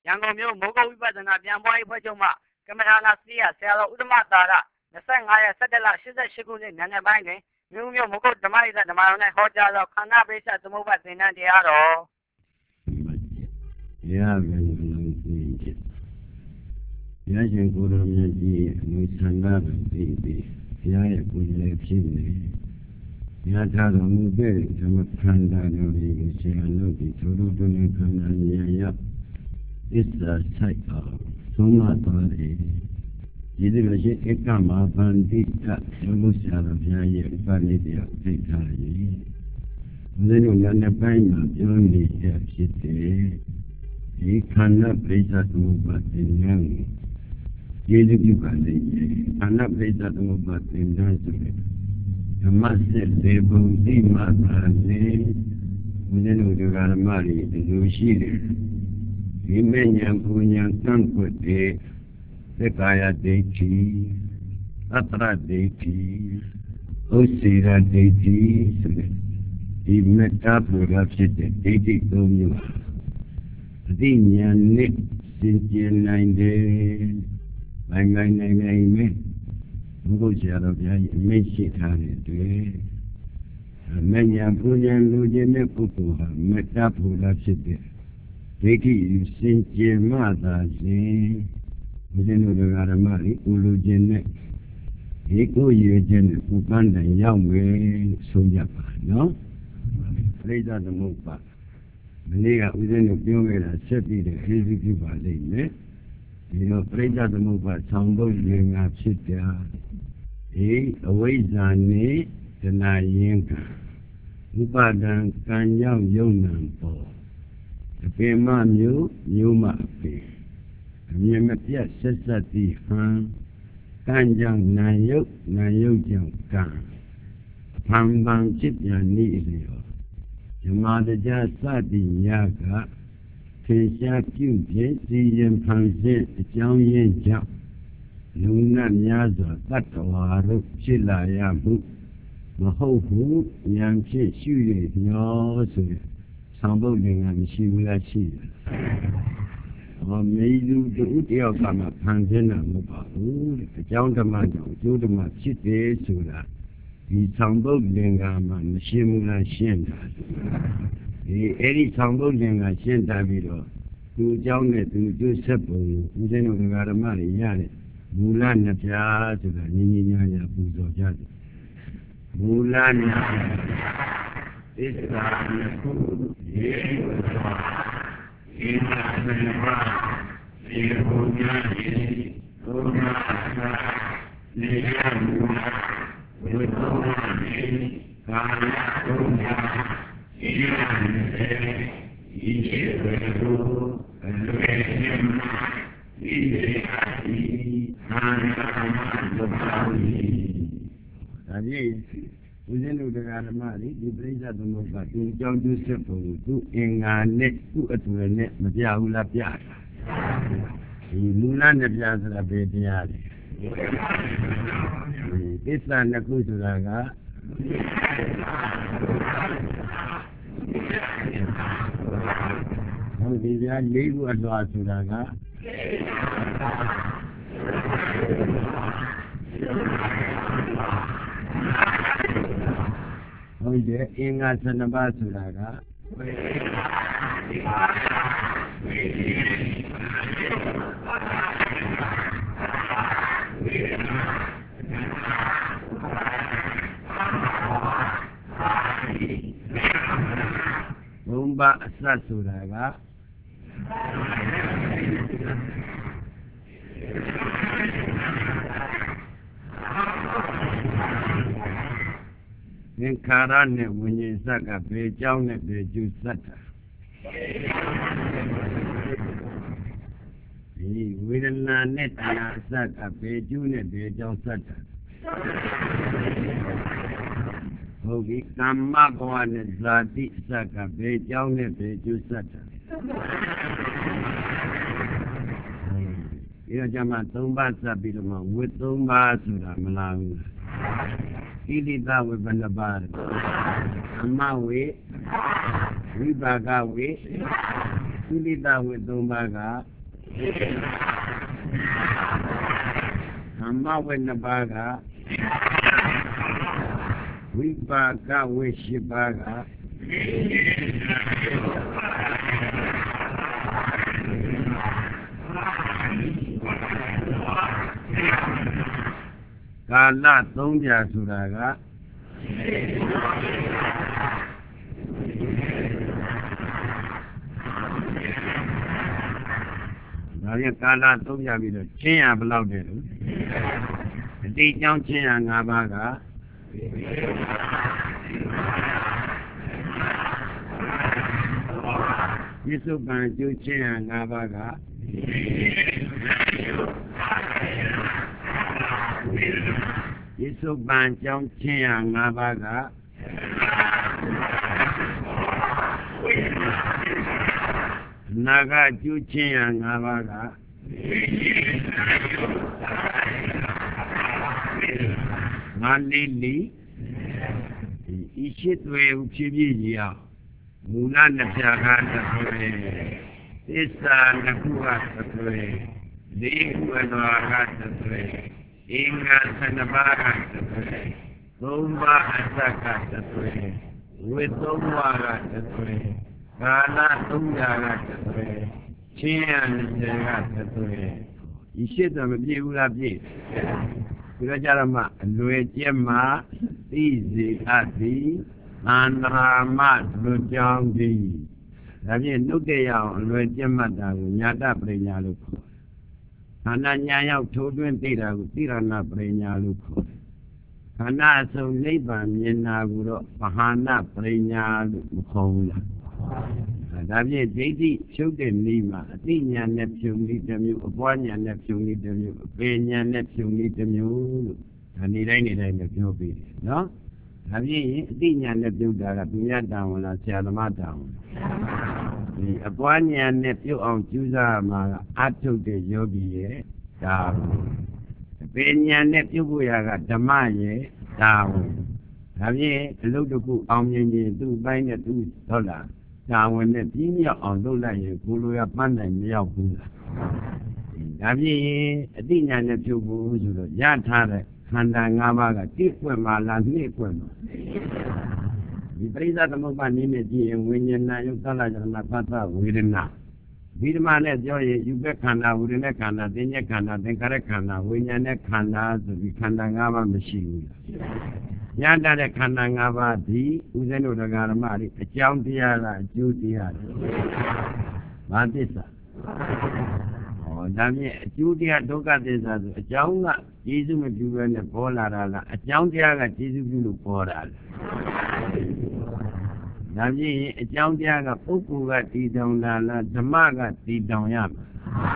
ရန်ကုန်မြို့မိုးကုတ်ဝိပဿနာပြန်ပွားရေးဖွဲ့ချုပ်မှကမ္မထာနာစရိယဆရာတော်ဥဒ္ဓမသာရ25ရက်17လ88ခုနှစ်နံနက်ပိုင်းတွင်မြို့မိုးကုတ်ဓမ္မရိပ်ဓမ္မတော်၌ဟောကြားသောခန္ဓာပိဋကသမုပ္ပါသင်္นานတရားတော်ရပါမယ်လို့သိချက်ရရှင်ကိုယ်တော်မြတ်ကြီးရဲ့အမှုဆန္ဒကိုသိပြီးဘုရားရဲ့ကိုယ်လည်းဖြစ်နေရထားတော်မူတဲ့ဓမ္မခန္ဓာတော်ကြီးကိုဆရာတို့ဒီသုရုတုန်ခန္ဓာဉာဏ်ရောက်သစ္စာဆိုင်အောင်သုံးမတော်တယ်ဒီလိုရှိဧကမဗန္တိတဘုရားဆရာတော်ဘုရားရဲ့ဥပနိဒေယသိထားရည်ဘုရားတို့လည်းပိုင်းမှာပြောနေတဲ့ဖြစ်တယ်ဒီခန္ဓာပိဋကသမုပ္ပါသင်္นานယေတိပြုပါလိမ့်မယ်ခန္ဓာပိဋကသမုပ္ပါသင်္นานဆိုတဲ့ဓမ္မစစ်လေဘုံတိမသာလေဘုရားတို့ဓမ္မတွေဒီလိုရှိတယ်ဒီမဲ့ညာပူညာကန့်ကွက်တဲ့သက္ကာယဒိဋ္ဌိအတ္တရဒိဋ္ဌိဥစ္စေရဒိဋ္ဌိဆိုတဲ့ဒီမေတ္တာပူရဖြစ်တဲ့ဒိဋ္ဌိသုံးမျိုးအတိညာနဲ့စင်ကြယ်နိုင်တယ်နိုင်မယ်ဘုရားဆရာတော်ဘုရားကြီးအမိန့်ရှိထားတဲ့တွေ့မဉ္ဇဉ်ပူဉ္ဇဉ်လူချင်းတဲ့ပုဂ္ဂိုလ်ဟာမေတ္တာပူရဖြစ်တဲ့ဒိဋ္ဌိစင်ကြယ်မှသာရှင်ဘုရားတို့ဓမ္မတွေလူချင်းနဲ့ဒီကိုရည်ချင်းနဲ့ဥပ္ပန္နရောက်မယ်ဆိုကြပါနော်ပရိသတ်သမုပ္ပါမနေ့ကဦးဇင်းတို့ပြောခဲ့တာဆက်ပြီးတဲ့ကျေးဇူးပြုပါလိမ့်မယ်ဒီတော့ပရိသတ်သမုပ္ပါဆောင်းဖို့ရင်ငါဖြစ်တာဒီအဝိဇ္ဇာနဲ့တဏှာရင်းကဥပါဒံကံကြောင့်ယုံနံပေါ်အပေမမျိုးမအပေအမြင်မပြတ်ဆက်ဆက်သည့်ဟံကံကြောင့်နာယုတ်ကြောင့်ကံဖန်ဖန်ဖြစ်ပြန်နေလျောဓမ္မတရားစသည်ညာကသင်္ရှားပြုခြင်းစီရင်ဖန်ဆင်းအကြောင်းရင်းကြောင့်လူနာများစွာတတ္တဝါတို့ဖြစ်လာရမှုမဟုတ်ဘူးဉာဏ်ဖြင့်ရှုရညောဆိုရသံဘုတ်ငါမရှိဘူးလားရှိတယ်။မေလူတို့တယောက်ကမှဖန်ဆင်းတာမဟုတ်ပါဘူး။အကြောင်းဓမ္မကြောင့်အကျိုးဓမ္မဖြစ်တယ်ဆိုတာဒီသံဘုတ်ငါမှမရှိဘူးလားရှင်းတာ။အဲ့ဒီသံဘုတ်ငါရှင်းတာပြီးတော့သူအကြောင်းနဲ့သူအကျိုးဆက်ပုံကိုဦးဇင်းတို့ဓမ္မတွေရတယ်မူလနှစ်ပြားဆိုတာညီညာပူဇော်ကြတယ်မူလနှစ်ပြားသစ္စာနှစ်ခုရေဝသောဣနာမေဝသေဘုညာယေဘုနာသာနေယမူလဝိသောမေကာယဘုညာဣနာမေဣရှိဝေရုအလွေယမဣေဟာတိအာနာမသုပါဝိဒါဖြင့်ဦးဇင်းတို့တရားဓမ္မတွေဒီပြိဿသမုပ္ပါသူအကြောင်းသူဆက်ပုံကိုသူအင်္ဂါနဲ့သူ့အထွေနဲ့မပြဘူးလားပြတာဒီမူလနဲ့ပြဆိုတာဘယ်တရားလဲသစ္စာနှစ်ခုဆိုတာကဟုတ်ဒီပြလေးခုအလွှာဆိုတာကဟုတ်တယ်အင်္ဂါ12ပါးဆိုတာကဘုံပါအစဆိုတာကသင်္ခါရနဲ့ဝိညာဉ်စက်ကဘယ်ကြောင်းနဲ့ဘယ်ကျူးစက်တာဒီဝေဒနာနဲ့တရားစက်ကဘယ်ကျူးနဲ့ဘယ်ကြောင်းစက်တာဟုတ်ပြီကမ္မဘဝနဲ့ဇာတိစက်ကဘယ်ကြောင်းနဲ့ဘယ်ကျူးစက်တာဒီတော့ကျမှ3ပါးစပ်ပြီးတော့ဝိ3ပါးဆိုတာမလားဘူးဣတိတဝေဘဏပါအမဝေဝိပါကဝေသုလိတဝိသုံးပါးကဓမ္မဝိနှစ်ပါးကဝိပါကဝိရှိပါးကကာလသုံးပြဆိုတာကဒါပြန်ကာလသုံးပြပြီးတော့ချင်းရဘယ်လောက်တယ်လို့အတိအကျချင်းရ၅ပါးကပြစ္ဆုတ်ပံကျိုးချင်းရ၅ပါးကပြစ္ဆုတ်ပံကြောင်းချင်းရ၅ပါးကနာဂကျိုးချင်းရ၅ပါးကငါလေးလီဤရှိသွေဖြည်းဖြည်းကြီးအောင်မူလနှစ်ဖြာကတစ်သွေသစ္စာနှစ်ခုကတစ်သွေလေးခုအတော်ကတစ်သွေအင်္ဂါ12ပါးကတစ်သွေသုံးပါးအစကတစ်သွေဝိသုံးပါးကတစ်သွေကာလ300ကတစ်သွေချင်းရ20ကတစ်သွေဤရှိသွေမပြည့်ဘူးလားပြည့်ဒီတော့ကြတော့မှအလွယ်ကျက်မှသိစေအပ်သည်သန္တရာမလူကြောင်းသည်ဒါဖြင့်နှုတ်တဲ့အောင်အလွယ်ကျက်မှတ်တာကိုညာတပရိညာလို့ခေါ်ခန္ဓာညာရောက်ထိုးတွင်းသိတာကိုသိရဏပရိညာလို့ခေါ်ခန္ဓာအစုံနိဗ္ဗာန်မြင်တာကိုတော့ပဟာနပရိညာလို့မခေါ်ဘူးလားဒါဖြင့်ဒိဋ္ဌိဖြုတ်တဲ့နည်းမှာအသိဉာဏ်နဲ့ဖြုတ်နည်းတစ်မျိုးအပွားဉာဏ်နဲ့ဖြုတ်နည်းတစ်မျိုးအပေဉာဏ်နဲ့ဖြုတ်နည်းတစ်မျိုးလို့ဒါနေတိုင်းပဲပြောပြီးတယ်နော်ဒါဖြင့်အသိဉာဏ်နဲ့ပြုတ်တာကသူများတောင်းဝင်လားဆရာသမားတောင်းဝင်ဒီအပွားဉာဏ်နဲ့ပြုတ်အောင်ကြိုးစားမှာအထုတ်တဲ့ယောဂီရဲ့ဒါဝင်အပေဉာဏ်နဲ့ပြုတ်ဖို့ရကဓမ္မရဲ့ဒါဝင်ဒါဖြင့်အလုပ်တစ်ခုအောင်မြင်ရင်သူ့ပိုင်းနဲ့သူ့ဟုတ်လားဒါဝင်နဲ့ပြင်းမြောက်အောင်လုပ်လိုက်ရင်ကိုလိုရပန်းနိုင်မရောက်ဘူးလားဒါဖြင့်အသိဉာဏ်နဲ့ပြုတ်ဖို့ဆိုတော့ရထားတဲ့ခန္ဓာ၅ပါးကတိပွင့်မှာလားနှိပွင့်မှာဒီပရိသသမုပ္ပါနည်းနဲ့ကြည့်ရင်ဝိညာဏယုတ်သလယရဏပတ္တဝေဒနာဒီဓမ္မနဲ့ပြောရင်ယူဘက်ခန္ဓာဝိညာဉ်ခန္ဓာသင်္ညက်ခန္ဓာသင်္ခါရခန္ဓာဝိညာဉ်နဲ့ခန္ဓာဆိုပြီးခန္ဓာ၅ပါးမရှိဘူးရတတ်တဲ့ခန္ဓာ၅ပါးဒီဦးဇင်းတို့ဓမ္မတွေအကြောင်းတရားကအကျိုးတရားတွေဘာသစ္စာဒါဖြင့်အကျိုးတရားဒုက္ခသစ္စာဆိုအကြောင်းကကျေစုမပြုဘဲနဲ့ပေါ်လာတာလားအကြောင်းတရားကကျေစုပြုလို့ပေါ်တာလားဒါဖြင့်အကြောင်းတရားကပုဂ္ဂိုလ်ကတည်တောင်လာလားဓမ္မကတည်တောင်ရမှာ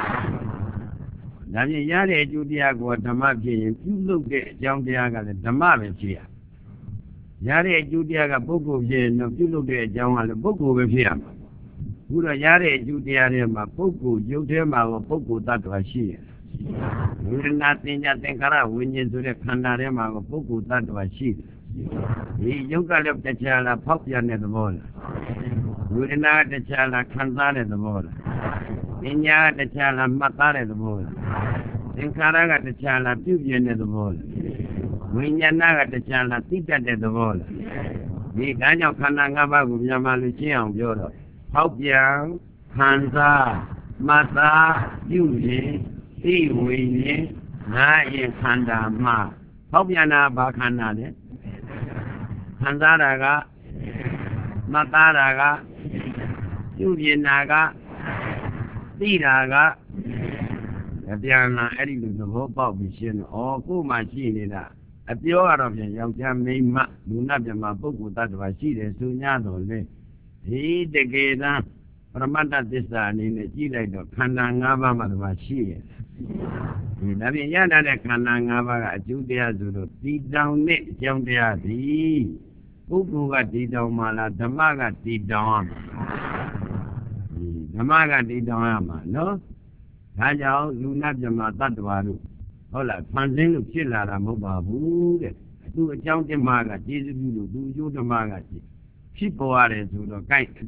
ဒါဖြင့်ရတဲ့အကျိုးတရားကဓမ္မဖြစ်ရင်ပြုလုပ်တဲ့အကြောင်းတရားကလည်းဓမ္မပဲဖြစ်ရတဲ့အကျိုးတရားကပုဂ္ဂိုလ်ဖြစ်ရင်တော့ပြုလုပ်တဲ့အကြောင်းကလည်းပုဂ္ဂိုလ်ပဲဖြစ်ရမှာဘုရားရတဲ့အကျိုးတရားတွေမှာပုဂ္ဂိုလ်ရုပ်ထဲမှာပုဂ္ဂိုလ်တ attva ရှိရဝိရဏသင်္ကြသင်္ခါရဝိညာဉ်ဆိုတဲ့ခန္ဓာထဲမှာပုဂ္ဂိုလ်တ attva ရှိတယ်ဒီရုပ်ကလည်းတရားလားဖောက်ပြန်တဲ့သဘောလားဝိရဏကတရားလားခံစားတဲ့သဘောလားပညာကတရားလားမှတ်သားတဲ့သဘောလားသင်္ခါရကတရားလားပြုပြင်တဲ့သဘောလားဝိညာဏကတရားလားသိတတ်တဲ့သဘောလားဒီဒါကြောင့်ခန္ဓာ၅ပါးကိုမြန်မာလူရှင်းအောင်ပြောတော့ဖောက်ပြန်ခံစားမှတ်သားပြုရင်သိဝိညာဉ်ငါရင်ခန္ဓာမှာဖောက်ပြန်တာဘာခန္ဓာလဲခံစားတာကမှတ်သားတာကပြုပြင်တာကသိတာကအပြန်လာအဲ့ဒီလိုသဘောပေါက်ပြီးရှင်းတော့ဩကို့မှရှိနေတာအပြောကတော့ပြန်ယောက်ျားမိန်းမလူနာပြမပုဂ္ဂိုလ်တ attva ရှိတယ်ဆို냐တော့လေဒီတကယ်တမ်းပရမတ္တသစ္စာအနေနဲ့ကြည့်လိုက်တော့ခန္ဓာ၅ပါးမှတစ်ပါးရှိရဲ့ဒီဒါဖြင့်ရတတ်တဲ့ခန္ဓာ၅ပါးကအကျိုးတရားဆိုတော့တည်တောင်တဲ့အကြောင်းတရားသည်ပုဂ္ဂိုလ်ကတည်တောင်မှာလားဓမ္မကတည်တောင်ရမှာဓမ္မကတည်တောင်ရမှာနော်ဒါကြောင့်လူနာပြမတ attva တို့ဟုတ်လားဖန်ဆင်းလို့ဖြစ်လာတာမဟုတ်ပါဘူးတဲ့သူအကြောင်းဓမ္မကကျေစုပြုလို့သူအကျိုးဓမ္မကဖြစ်ပေါ်ရတယ်ဆိုတော့ gain ဓ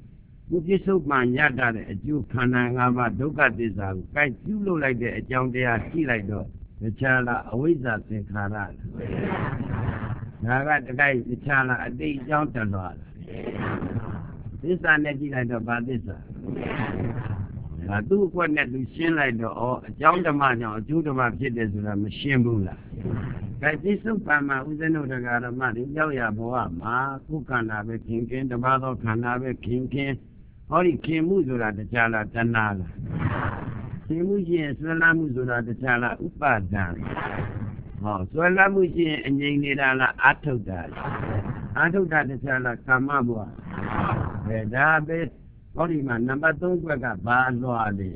不接受满压大的，就看那俺把都干的啥，该就落来的，将这样起来的，吃了为啥才看了？那个这个吃了，这一将得了。这三年起来的把这啥？啊，都过年都新来的哦，讲的嘛讲，就的嘛ဖြစ်တယ်ဆိုတာမရှင်းဘူးလား။ဒါပြစ္ဆုတ်ပံမှာဥစဉ်တို့တရားဓမ္မတွေရောက်ရဘဝမှာကိုယ်ခန္ဓာပဲခင်ခင်တပါးသောခန္ဓာပဲခင်ခင်ဟောဒီခင်မှုဆိုတာတရားလားတဏှာလား။ခင်မှုရှိရင်ဆွဲလမ်းမှုဆိုတာတရားလားဥပါဒံ။ဟောဆွဲလမ်းမှုရှိရင်အငြိမ့်နေတာလားအာထုတ်တာလား။အာထုတ်တာတရားလားကာမဘဝ။ဒါပဲဟောဒီမှာနံပါတ်3ခွက်ကဘာလွားလဲ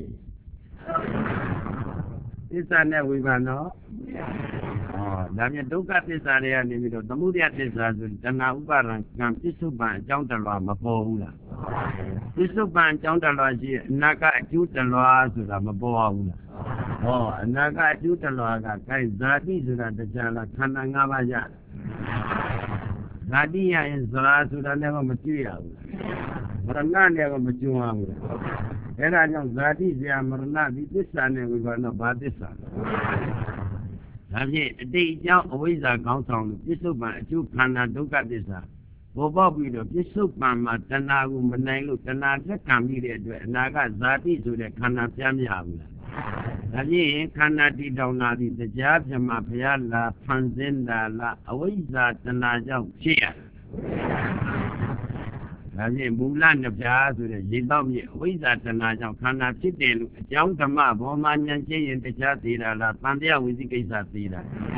သစ္စာနဲ့ဝိပါနောဒါမြတ်ဒုက္ခသစ္စာတွေကနေပြီးတော့သမုဒယသစ္စာဆိုတဏှာဥပါဒံကံပြစ္ဆုတ်ပံအကြောင်းတလွားမပေါ်ဘူးလားပြစ္ဆုတ်ပံအကြောင်းတလွားရှိအနာကအကျိုးတလွားဆိုတာမပေါ်ဘူးလားဟောအနာကအကျိုးတလွားကအဲဇာတိဆိုတာတရားလားခန္ဓာ၅ပါးရဇာတိရရင်ဇရာဆိုတာလည်းမကြည့်ရဘူးမရဏနဲ့ကမကျွမ်းဘူးအဲ့ဒါကြောင့်ဇာတိဇာမရဏဒီသစ္စာနဲ့ဝိပါဒဘာသစ္စာဒါဖြင့်အတိတ်အကြောင်းအဝိဇ္ဇာကောင်းဆောင်လို့ပြစ္ဆုတ်ပံအကျိုးခန္ဓာဒုက္ခသစ္စာပေါ်ပေါက်ပြီးတော့ပြစ္ဆုတ်ပံမှာတဏှာကိုမနိုင်လို့တဏှာလက်ခံပြီးတဲ့အတွက်အနာကဇာတိဆိုတဲ့ခန္ဓာပြားမရဘူးလားဒါဖြင့်ခန္ဓာတည်တောင်လာသည့်တရားပြမဘုရားလာဖန်ဆင်းတာလားအဝိဇ္ဇာတဏှာကြောင့်ဖြစ်ရဒါဖြင့်မူလနှစ်ပြားဆိုတဲ့ရေတော့မြေအဝိဇ္ဇာတဏှာကြောင့်ခန္ဓာဖြစ်တယ်လို့အကြောင်းဓမ္မဘောမှာဉာဏ်ရှင်းရင်တရားသိတာလားတန်တရားဝိသိကိစ္စသိတာ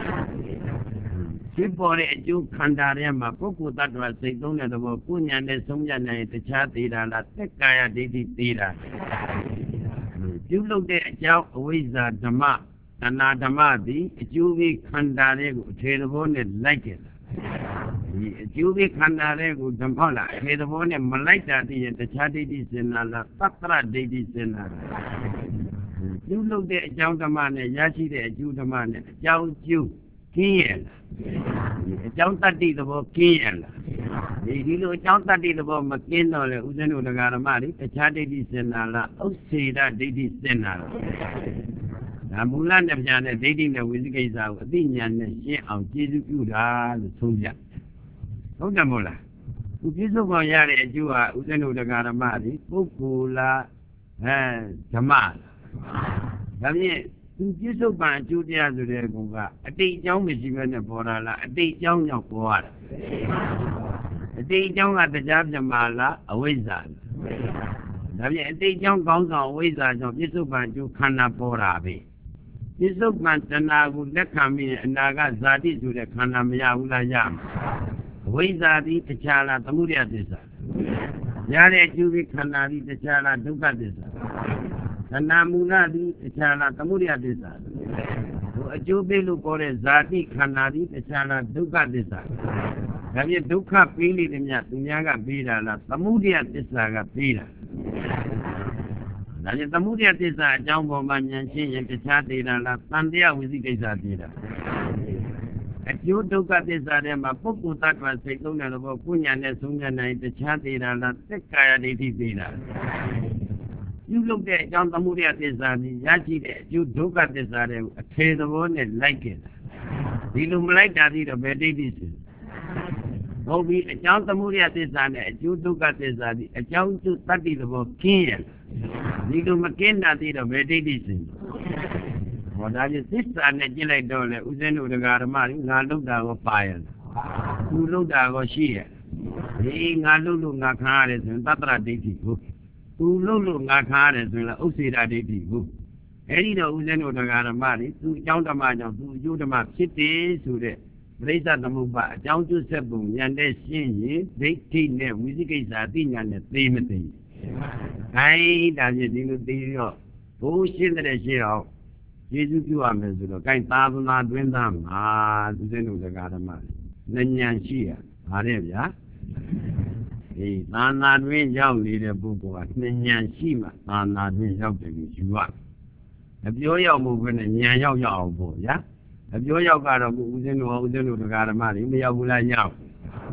ဖြစ်ပေါ်တဲ့အကျိုးခန္ဓာထဲမှာပုဂ္ဂိုလ်တ attva စိတ်သုံးတဲ့သဘောကိုဉာဏ်နဲ့ဆုံးဖြတ်နိုင်တရားသိတာလားသက်ကာယဒိဋ္ဌိသိတာပြုလုပ်တဲ့အကြောင်းအဝိဇ္ဇာဓမ္မတဏှာဓမ္မသည်အကျိုးပြီးခန္ဓာလေးကိုအခြေသဘောနဲ့လိုက်တယ်ဒီအကျိုးပြီးခန္ဓာလေးကိုဓမ္မလားအခြေသဘောနဲ့မလိုက်တာတည်းရတခြားဒိဋ္ဌိစင်နာလားသတ္တရဒိဋ္ဌိစင်နာလားပြုလုပ်တဲ့အကြောင်းဓမ္မနဲ့ရရှိတဲ့အကျိုးဓမ္မနဲ့အကြောင်းကျိုးကင်းရဲ့လားအကြောင်းတတ္တိသဘောကင်းရဲ့လားဒီလိုအကြောင်းတတ္တိသဘောမကင်းတော့လေဥစဉ်တို့တရားဓမ္မတွေတခြားဒိဋ္ဌိစင်နာလားဥစ္စေဒဒိဋ္ဌိစင်နာလားဒါမူလနဲ့ပြန်တဲ့ဒိဋ္ဌိနဲ့ဝိသိကိစ္စကိုအသိဉာဏ်နဲ့ရှင်းအောင်ကျေစုပြုတာလို့ဆုံးဖြတ်ဟုတ်တယ်မို့လားသူပြစ္ဆုတ်ကောင်ရတဲ့အကျိုးဟာဥစဉ်တို့တရားဓမ္မတွေပုဂ္ဂိုလ်လားဓမ္မလားဒါဖြင့်သူပြစ္ဆုတ်ပံအကျိုးတရားဆိုတဲ့ကောင်ကအတိတ်အကြောင်းမရှိဘဲနဲ့ပေါ်လာလားအတိတ်အကြောင်းကြောင့်ပေါ်ရတာအတိတ်အကြောင်းကတရားပြမလားအဝိဇ္ဇာဒါဖြင့်အတိတ်အကြောင်းကောင်းဆောင်အဝိဇ္ဇာကြောင့်ပြစ္ဆုတ်ပံအကျိုးခန္ဓာပေါ်တာပဲပြစ္ဆုတ်ပံတဏှာကိုလက်ခံပြီးအနာကဇာတိဆိုတဲ့ခန္ဓာမရဘူးလားရမှာအဝိဇ္ဇာသည်တရားလားသမုဒယသစ္စာရတဲ့အကျိုးပြီးခန္ဓာသည်တရားလားဒုက္ခသစ္စာတဏှာမူလသည်တရားလားသမုဒယသစ္စာအကျိုးပေးလို့ခေါ်တဲ့ဇာတိခန္ဓာသည်တရားလားဒုက္ခသစ္စာဒါဖြင့်ဒုက္ခပေးလိမ့်တယ်မြတ်သူများကပေးတာလားသမုဒယသစ္စာကပေးတာဒါဖြင့်သမုဒယသစ္စာအကြောင်းပေါ်မှာဉာဏ်ရှင်းရင်တရားသိတာလားတန်တရားဝိသိကိစ္စသိတာအကျိုးဒုက္ခသစ္စာထဲမှာပုဂ္ဂိုလ်တ attva စိတ်သုံးတဲ့ဘောကိုဉာဏ်နဲ့ဆုံးဖြတ်နိုင်တရားသိတာလားသက်ကာယဒိဋ္ဌိသိတာပြုလုပ်တဲ့အကြောင်းသမုဒယသစ္စာကြီးရရှိတဲ့အကျိုးဒုက္ခသစ္စာတွေကိုအထေသဘောနဲ့လိုက်ခဲ့တာဒီလိုမလိုက်တာပြီးတော့ဘယ်ဒိဋ္ဌိဆိုဟုတ်ပြီအကြောင်းသမုဒယသစ္စာနဲ့အကျိုးဒုက္ခသစ္စာကြီးအကြောင်းကျိုးတတ္တိသဘောကင်းရဒီလိုမကင်းတာပြီးတော့ဘယ်ဒိဋ္ဌိဆိုဟောဒါကြီးသစ္စာနဲ့ကြည့်လိုက်တော့လေဥစဉ်တို့တရားဓမ္မတွေငါလုတာကိုပါရသူလုတာကိုရှိရဒီငါလုလို့ငါခံရတယ်ဆိုရင်တတ္တရဒိဋ္ဌိကိုသူလုလို့ငါခံရတယ်ဆိုရင်ဥစ္စေဒဒိဋ္ဌိကိုအဲ့ဒီတော့ဥစဉ်တို့တရားဓမ္မတွေသူအကြောင်းဓမ္မကြောင့်သူအကျိုးဓမ္မဖြစ်တယ်ဆိုတဲ့ပရိစ္ဆသမုပ္ပါအကြောင်းကျိုးဆက်ပုံဉာဏ်နဲ့ရှင်းရင်ဒိဋ္ဌိနဲ့ဝိသိကိစ္စအသိဉာဏ်နဲ့သိမသိခိုင်းဒါဖြင့်ဒီလိုသိတော့ဘိုးရှင်းတဲ့ရှင်းအောင်ကျေစုပြုရမယ်ဆိုတော့ခိုင်းသာသနာတွင်သားမှာသူစင်းတို့တရားဓမ္မဉာဏ်ရှိရဗါတဲ့ဗျာဒီသာနာတွင်ရောက်နေတဲ့ပုဂ္ဂိုလ်ကဉာဏ်ရှိမှသာနာတွင်ရောက်တယ်လို့ယူရအပြောရောက်မှုပဲနဲ့ဉာဏ်ရောက်အောင်ပေါ့ဗျာအပြောရောက်ကတော့ဦးဇင်းတို့တရားဓမ္မတွေမရောက်ဘူးလားရောက်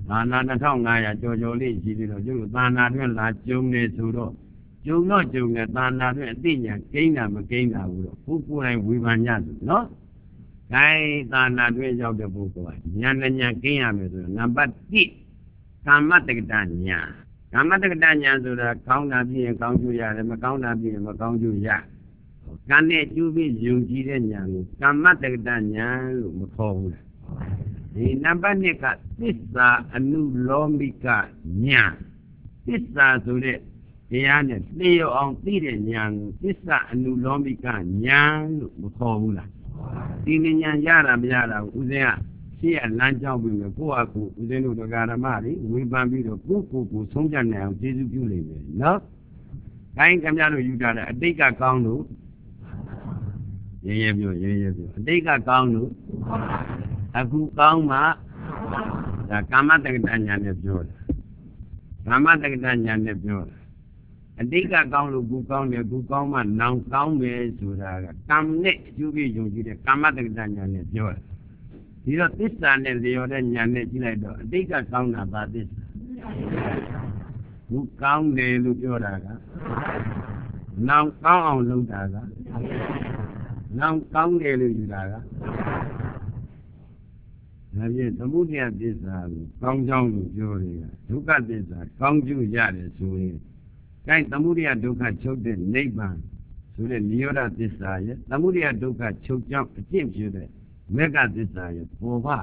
သာနာ2500ကျော်လေးရှိပြီးတော့ကျုပ်သာနာတွင်လာကျုံနေဆိုတော့ကျုံနဲ့သာနာတွင်အသိဉာဏ်ကိန်းတာမကိန်းတာဘူးတော့ကိုယ်တိုင်ဝေဖန်ကြသူနော်။ဒါသာနာတွင်ရောက်တဲ့ပုဂ္ဂိုလ်ကဉာဏ်နဲ့ဉာဏ်ကိန်းရမယ်ဆိုတော့နံပါတ်1ကာမတက္ကတဉာဏ်ကာမတက္ကတဉာဏ်ဆိုတာကောင်းတာပြီးရင်ကောင်းကျိုးရတယ်မကောင်းတာပြီးရင်မကောင်းကျိုးရကံနဲ့ကျိုးပြီးယုံကြည်တဲ့ဉာဏ်ကိုကာမတက္ကတဉာဏ်လို့မခေါ်ဘူးလားဒီနံပါတ်2ကသစ္စာအနုလောမိကဉာဏ်သစ္စာဆိုတဲ့တရားနဲ့သိရအောင်သိတဲ့ဉာဏ်ကိုသစ္စာအနုလောမိကဉာဏ်လို့မခေါ်ဘူးလားဒီဉာဏ်ရတာမရတာဦးဇင်းကရှေ့ကလမ်းကြောင်းပြီးတော့ကိုယ့်အကူဦးဇင်းတို့တရားဓမ္မတွေဝေဖန်ပြီးတော့ကိုယ်ဆုံးဖြတ်နိုင်အောင်ကျေးဇူးပြုနေတယ်နော်။ခိုင်းခင်ဗျားတို့ယူတာတဲ့အတိတ်ကကောင်းလို့ရဲပြောအတိတ်ကကောင်းလို့အခုကောင်းမှဒါကာမတက္ကတဉာဏ်နဲ့ပြောတာကာမတက္ကတဉာဏ်နဲ့ပြောတာအတိတ်ကကောင်းလို့ခုကောင်းတယ်ခုကောင်းမှနောင်ကောင်းမယ်ဆိုတာကကံနဲ့အကျိုးပြည့်ယုံကြည်တဲ့ကာမတက္ကတဉာဏ်နဲ့ပြောတာဒီတော့သစ္စာနဲ့လျော်တဲ့ဉာဏ်နဲ့ကြည့်လိုက်တော့အတိတ်ကကောင်းတာပါသစ္စာခုကောင်းတယ်လို့ပြောတာကနောင်ကောင်းအောင်လုပ်တာကနောင်ကောင်းတယ်လို့ယူတာကဒါဖြင့်သမုဒယသစ္စာကိုကောင်းကြောင်းလို့ပြောတယ်ကဒုက္ခသစ္စာကောင်းကျိုးရတယ်ဆိုရင်အဲသမုဒယဒုက္ခချုပ်တဲ့နိဗ္ဗာန်ဆိုတဲ့နိရောဓသစ္စာရဲ့သမုဒယဒုက္ခချုပ်ကြောင်းအကျင့်ဖြစ်တဲ့မေဃသစ္စာရဲ့ပေါ်ပါဒါ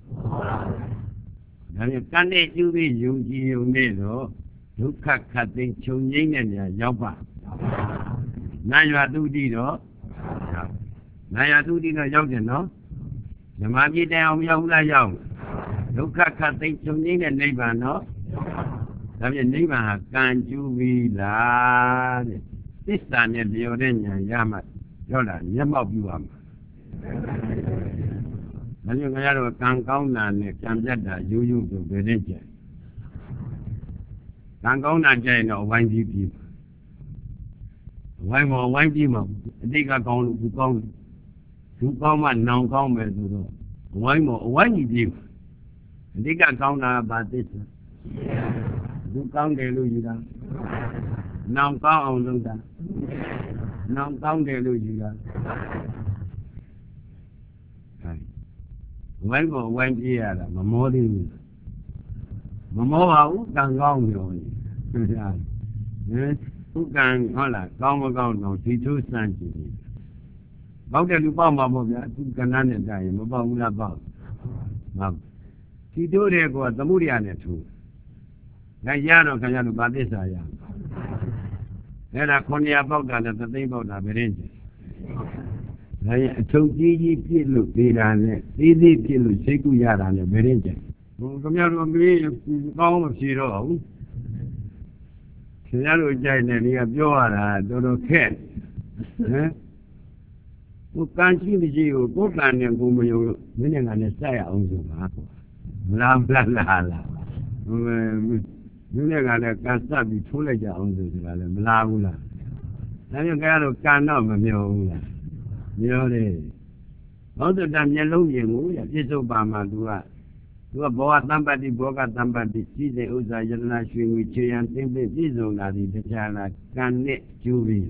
ဖြင့်ကံနဲ့ကျူးပြီးယုံကြည်ုံနဲ့တော့ဒုက္ခခတ်သိမ်းချုပ်ငြိမ်းတဲ့နေရာရောက်ပါနာယတုတိတော့နာယတုတိတော့ရောက်တယ်နော်ဓမ္မပြည့်တိုင်အောင်မရောက်ဘူးလားရောက်ဒုက္ခခတ်သိမ်းချုပ်ငြိမ်းတဲ့နိဗ္ဗာန်နော်ဒါဖြင့်နိဗ္ဗာန်ဟာကံကျူးပြီးလားတဲ့သစ္စာနဲ့လျော်တဲ့ဉာဏ်ရမှရောက်လာမျက်မှောက်ပြုရမှာဒါကြောင့်ခင်ဗျားတို့ကံကောင်းတာနဲ့ကံပြတ်တာရိုးရိုးကိုဘယ်နဲ့ကြိုက်ကံကောင်းတာကြိုက်ရင်တော့အဝိုင်းကြီးပြီးအဝိုင်းပြီးမှာအတိတ်ကကောင်းလို့ခုကောင်းတယ်ခုကောင်းမှနောင်ကောင်းမယ်ဆိုတော့အဝိုင်းကြီးပြီးအတိတ်ကကောင်းတာဘာသစ္စာခုကောင်းတယ်လို့ယူတာနောင်ကောင်းအောင်လုပ်တာနောင်ကောင်းတယ်လို့ယူတာဝိုင်းပြေးရတာမမောသေးဘူးမမောပါဘူးကံကောင်းပြောနေဟုတ်လားဥက္ကံဟုတ်လားကောင်းမကောင်းတော့ဒီထိုးစမ်းကြည့်နေပေါက်တဲ့လူပေါက်မှာပေါ့ဗျာသူကဏ္ဍနဲ့တိုင်ရင်မပေါက်ဘူးလားပေါက်ဟုတ်ဒီထိုးတဲ့ကောသမုဒိယနဲ့ထိုးဒါရတော့ခင်ဗျားတို့ဗာသစ္စာရအဲ့ဒါ900ပေါက်တာနဲ့သိန်းပေါက်တာဘယ်ရင်ကျဒါရင်အထုပ်ကြီးပြည့်လို့နေတာနဲ့သေးပြည့်လို့စိတ်ကူရတာနဲ့ဘယ်ရင်ကျဟိုခင်ဗျားတို့မေးကောင်းမဖြေတော့ဘူးခင်ဗျားတို့ကြိုက်နေနေကပြောရတာတော်တော်ခက်ဟမ်ဟိုကံရှိမရှိကိုကိုယ်ကံနဲ့ကိုယ်မယုံလို့မင်းနဲ့ငါနဲ့စက်ရအောင်ဆိုပါကွာမလားဟိုမင်းနဲ့ကလည်းကံစပ်ပြီးထိုးလိုက်ကြအောင်ဆိုတာလည်းမလားဘူးလားဒါကြောင့်ခင်ဗျားတို့ကံတော့မမျောဘူးလားမျောတယ်ဘောဓတမျက်လုံးမြင်ကိုပြစ္ဆုတ်ပါမှာသူကဘောဂတမ္ပတ္တိဘောဂတမ္ပတ္တိရှိတဲ့ဥစ္စာယတနာရွှေငွေချေရန်သိမ့်သိပြည့်စုံလာသည်တရားလားကံနဲ့ကျိုးပြီး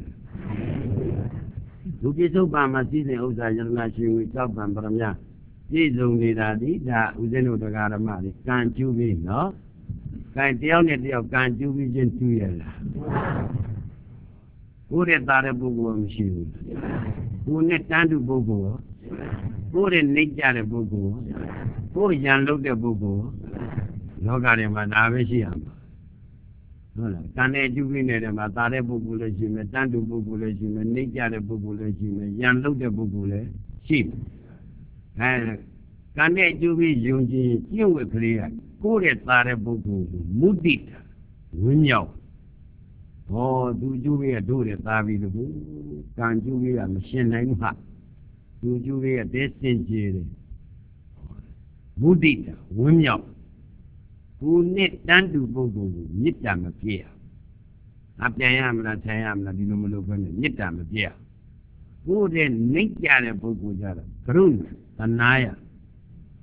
သူပြစ္ဆုတ်ပါမှာရှိတဲ့ဥစ္စာယတနာရွှေငွေကြောက်ပံပရမပြည့်စုံနေတာဒီဒါဥစဉ်တို့တရားဓမ္မတွေကံကျိုးပြီးနော်ကံတယောက်နဲ့တယောက်ကံကျိုးပြီးချင်းတူရလားကိုယ်ရဲ့သားတဲ့ပုဂ္ဂိုလ်မရှိဘူးကိုယ်နဲ့တန်းတူပုဂ္ဂိုလ်ကိုယ်ရဲ့နှိမ့်ကြတဲ့ပုဂ္ဂိုလ်ကိုယ်ရန်လုပ်တဲ့ပုဂ္ဂိုလ်လောကထဲမှာဒါပဲရှိရမှာဟုတ်လားတန်တဲ့အကျူးလေးနဲ့တည်းမှာသားတဲ့ပုဂ္ဂိုလ်လည်းရှိမယ်တန်းတူပုဂ္ဂိုလ်လည်းရှိမယ်နှိမ့်ကြတဲ့ပုဂ္ဂိုလ်လည်းရှိမယ်ရန်လုပ်တဲ့ပုဂ္ဂိုလ်လည်းရှိမယ်တန်တဲ့အကျူးပြီးယုံကြည်ကျင့်ဝတ်ကလေးကကိုယ်ရဲ့သားတဲ့ပုဂ္ဂိုလ်ကိုမုဒိတာဝင်းမြောက်သူကျူးလေးကတို့တဲ့သားပြီးလို့ကံကျူးလေးကမရှင်နိုင်ဘူးဟာသူကျူးလေးကတဲစင်ကြယ်တယ်မုဒိတာဝင်းမြောက်ကိုနဲ့တန်းတူပုဂ္ဂိုလ်ကိုမေတ္တာမပြည့်အပြန်ရမလားထိုင်ရမလားဒီလိုမလုပ်ဘဲနဲ့မေတ္တာမပြည့်ကိုတဲ့နှိမ့်ကြတဲ့ပုဂ္ဂိုလ်ကြတော့ကရုဏာတဏှာယ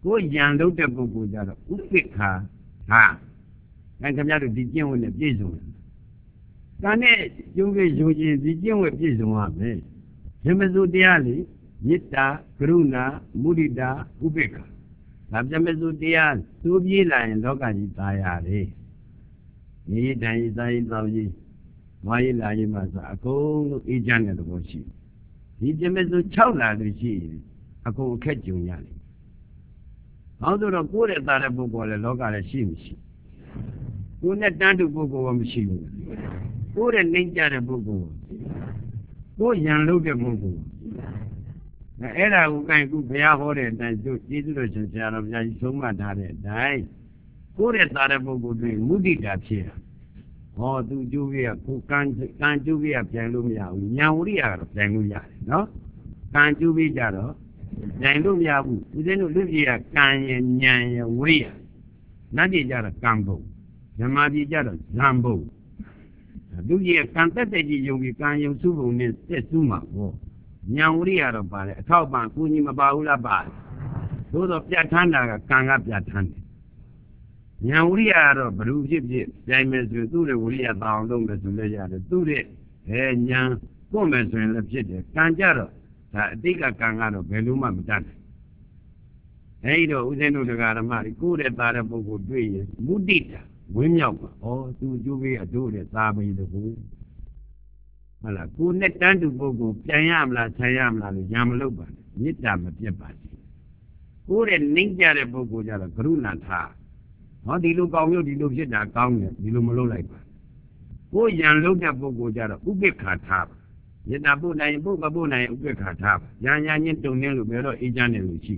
ကိုရံလုပ်တဲ့ပုဂ္ဂိုလ်ကြတော့ဥပိ္ပခာဟာခင်ဗျားတို့ဒီကျင့်ဝတ်နဲ့ပြည့်စုံတယ်။ဒါနဲ့ကျုံးကြီးယုံကြည်ဒီကျင့်ဝတ်ပြည့်စုံရမယ်။ယမစုတရားလေမေတ္တာကရုဏာမုဒိတာဥပိ္ပခာဒါပြမစုတရားသိုးပြေးလာရင်လောကကြီးตายရတယ်။ဒီတိုင်းသာရင်တော်ကြီးမွားရလာရင်မှဆိုအကုန်လုံးအေးချမ်းတဲ့သဘောရှိဒီပြမစု6လာလို့ရှိရင်အကုန်အခက်ကြုံရတယ်။ဟောဆိုတော့ကိုယ်ရဲ့သားတဲ့ပုဂ္ဂိုလ်လည်းလောကလည်းရှိမရှိကိုယ်နဲ့တန်းတူပုဂ္ဂိုလ်ကမရှိဘူးကိုယ်ရဲ့နှိမ့်ကြတဲ့ပုဂ္ဂိုလ်ကိုယ်ရံလို့တဲ့ပုဂ္ဂိုလ်အဲ့ဒါကိုကိုင်ခုဘုရားဟောတဲ့အတိုင်းသူကျေးဇူးတော်ရှင်ဆရာတော်ဘုရားကြီးဆုံးမထားတဲ့အတိုင်းကိုယ်ရဲ့သားတဲ့ပုဂ္ဂိုလ်တွေမုဒိတာဖြစ်တာဟောသူကျိုးကြီးကကိုကံကျိုးကြီးကပြန်လို့မရဘူးညာဝရိယကတော့ပြန်လို့ရတယ်နော်ကံကျိုးကြီးကြတော့ပြန်လို့မရဘူးဦးဇင်းတို့လူကြီးကကံရဉာဏ်ရဝရိယနတ်ကြီးကြတော့ကံဘုံဓမ္မကြီးကြတော့ဇံဘုံလူကြီးကကံတက်တဲ့ကြီးယုံပြီးကံယုံစုပုံနဲ့တက်စုမှာဟောဉာဏ်ဝရိယတော့ပါတယ်အထောက်ပံ့ကိုကြီးမပါဘူးလားပါတယ်သို့တော့ပြတ်ထန်းတာကကံကပြတ်ထန်းတယ်ဉာဏ်ဝရိယကတော့ဘ누구ဖြစ်ဖြစ်ပြိုင်မယ်ဆိုသူ့ရဲ့ဝရိယတောင်းလုံးမယ်ဆိုလည်းရတယ်သူ့ရဲ့ဉာဏ်ကိုမယ်ဆိုရင်လည်းဖြစ်တယ်ကံကြတော့ဒါအတိတ်ကကံကတော့ဘယ်လိုမှမတတ်နိုင်အဲဒီတော့ဦးဇင်းတို့တရားဓမ္မတွေကိုယ်တဲ့သားတဲ့ပုဂ္ဂိုလ်တွေ့ရင်မုဒိတာဝင်းမြောက်ပါဩသူအကျိုးပေးအတို့တဲ့သားပေးတဲ့ကိုဟုတ်လားကိုယ်နဲ့တန်းတူပုဂ္ဂိုလ်ပြန်ရမလားဆံရမလားလို့ညာမလုပ်ပါနဲ့မေတ္တာမပြတ်ပါစေကိုယ်တဲ့နှိမ့်ကြတဲ့ပုဂ္ဂိုလ်ကြတော့ကရုဏာထားဟောဒီလိုကောင်းမျိုးဒီလိုဖြစ်တာကောင်းတယ်ဒီလိုမလုပ်လိုက်ပါကိုယ်ရံလုပ်တဲ့ပုဂ္ဂိုလ်ကြတော့ဥပိ္ပခာထားပါမေတ္တာပို့နိုင်ပုဂ္ဂိုလ်ပို့နိုင်ဥပိ္ပခာထားပါညာညာချင်းတုံနေလို့ဘယ်တော့အေးချမ်းတယ်လို့ရှိ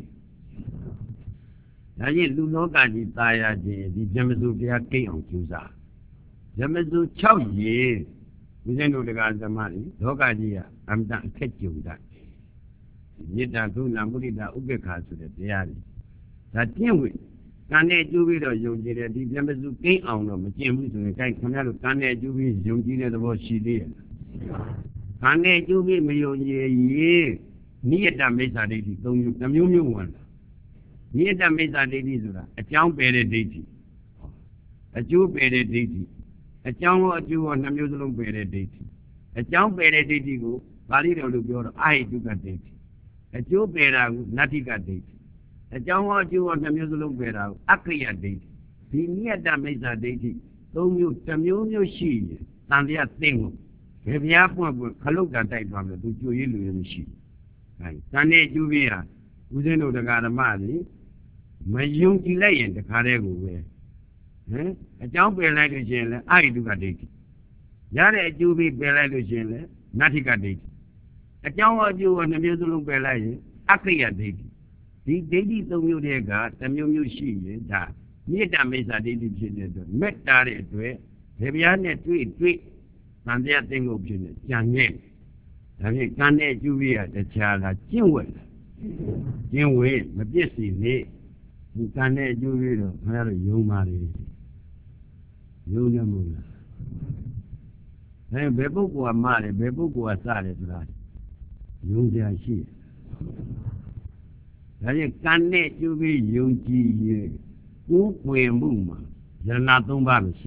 ဒါချင်းလူလောကကြီးตายရခြင်းဒီဗြဟ္မစုတရားကိန်းအောင်ကျူးစားဗြဟ္မစု6ရေဦးဇင်းတို့တရားဓမ္မတွေလောကကြီးကအမှန်တန်အခက်ကြုံတတ်မေတ္တာကရုဏာမုဒိတာဥပိ္ပခာဆိုတဲ့တရားတွေဒါကျင့်ဝတ်ကံနဲ့ကျိုးပြီးတော့ယုံကြည်တယ်ဒီဗြဟ္မစုကိန်းအောင်တော့မကျင့်ဘူးဆိုရင်ခင်ဗျားတို့ကံနဲ့ကျိုးပြီးယုံကြည်တဲ့သဘောရှိသေးရဲ့ကံနဲ့ကျိုးပြီးမယုံကြည်ရင်နိယတမိစ္ဆာဒိဋ္ဌိ3မျိုးနှမျိုးမျိုးဝင်လာနိယတမိစ္ဆာဒိဋ္ဌိဆိုတာအကြောင်းပယ်တဲ့ဒိဋ္ဌိအကျိုးပယ်တဲ့ဒိဋ္ဌိအကြောင်းရောအကျိုးရောနှမျိုးစလုံးပယ်တဲ့ဒိဋ္ဌိအကြောင်းပယ်တဲ့ဒိဋ္ဌိကိုပါဠိတော်လိုပြောတော့အာဟိတုကဒိဋ္ဌိအကျိုးပယ်တာကိုနတ္ထိကဒိဋ္ဌိအကြောင်းရောအကျိုးရောနှမျိုးစလုံးပယ်တာကိုအက္ခယဒိဋ္ဌိဒီနိယတမိစ္ဆာဒိဋ္ဌိ3မျိုးတစ်မျိုးမျိုးရှိရင်တန်တရားသိမ့်လို့ဘယ်ဘုရားပွင့်ခလုတ်တာတိုက်သွားမယ်သူကြွရေးလူရမရှိဘူး။တန်တဲ့ကျူးပြီးဟာဦးဇင်းတို့တရားဓမ္မတွေမယုံကြည်လိုက်ရင်တခါတည်းကိုပဲအကြောင်းပယ်လိုက်လို့ရှိရင်လည်းအာဟိတုကဒိဋ္ဌိရတဲ့အကျိုးပြီးပယ်လိုက်လို့ရှိရင်လည်းနတ္ထိကဒိဋ္ဌိအကြောင်းအကျိုးကိုနှမျိုးစလုံးပယ်လိုက်ရင်အက္ခယဒိဋ္ဌိဒီဒိဋ္ဌိ3မျိုးတည်းကတစ်မျိုးမျိုးရှိရင်ဒါမေတ္တာမိစ္ဆာဒိဋ္ဌိဖြစ်တဲ့အတွက်မေတ္တာတဲ့အတွက်ဘယ်ဘုရားနဲ့တွေ့သံတရားသိငုတ်ဖြစ်နေကြံခဲ့ဒါဖြင့်ကံနဲ့အကျိုးရတခြားလားကျင့်ဝတ်လားကျင့်ဝတ်မပြည့်စုံလေဒီကံနဲ့အကျိုးရတော့ခင်ဗျားတို့ယုံပါလေယုံရမို့လားဘယ်ပုဂ္ဂိုလ်ကမှားတယ်ဘယ်ပုဂ္ဂိုလ်ကစတယ်ဆိုတာယုံကြရှိဒါဖြင့်ကံနဲ့အကျိုးပြီးယုံကြည်ရဲ့ကိုယ်ပွင့်မှုမှာယရဏ3ပါးမရှိ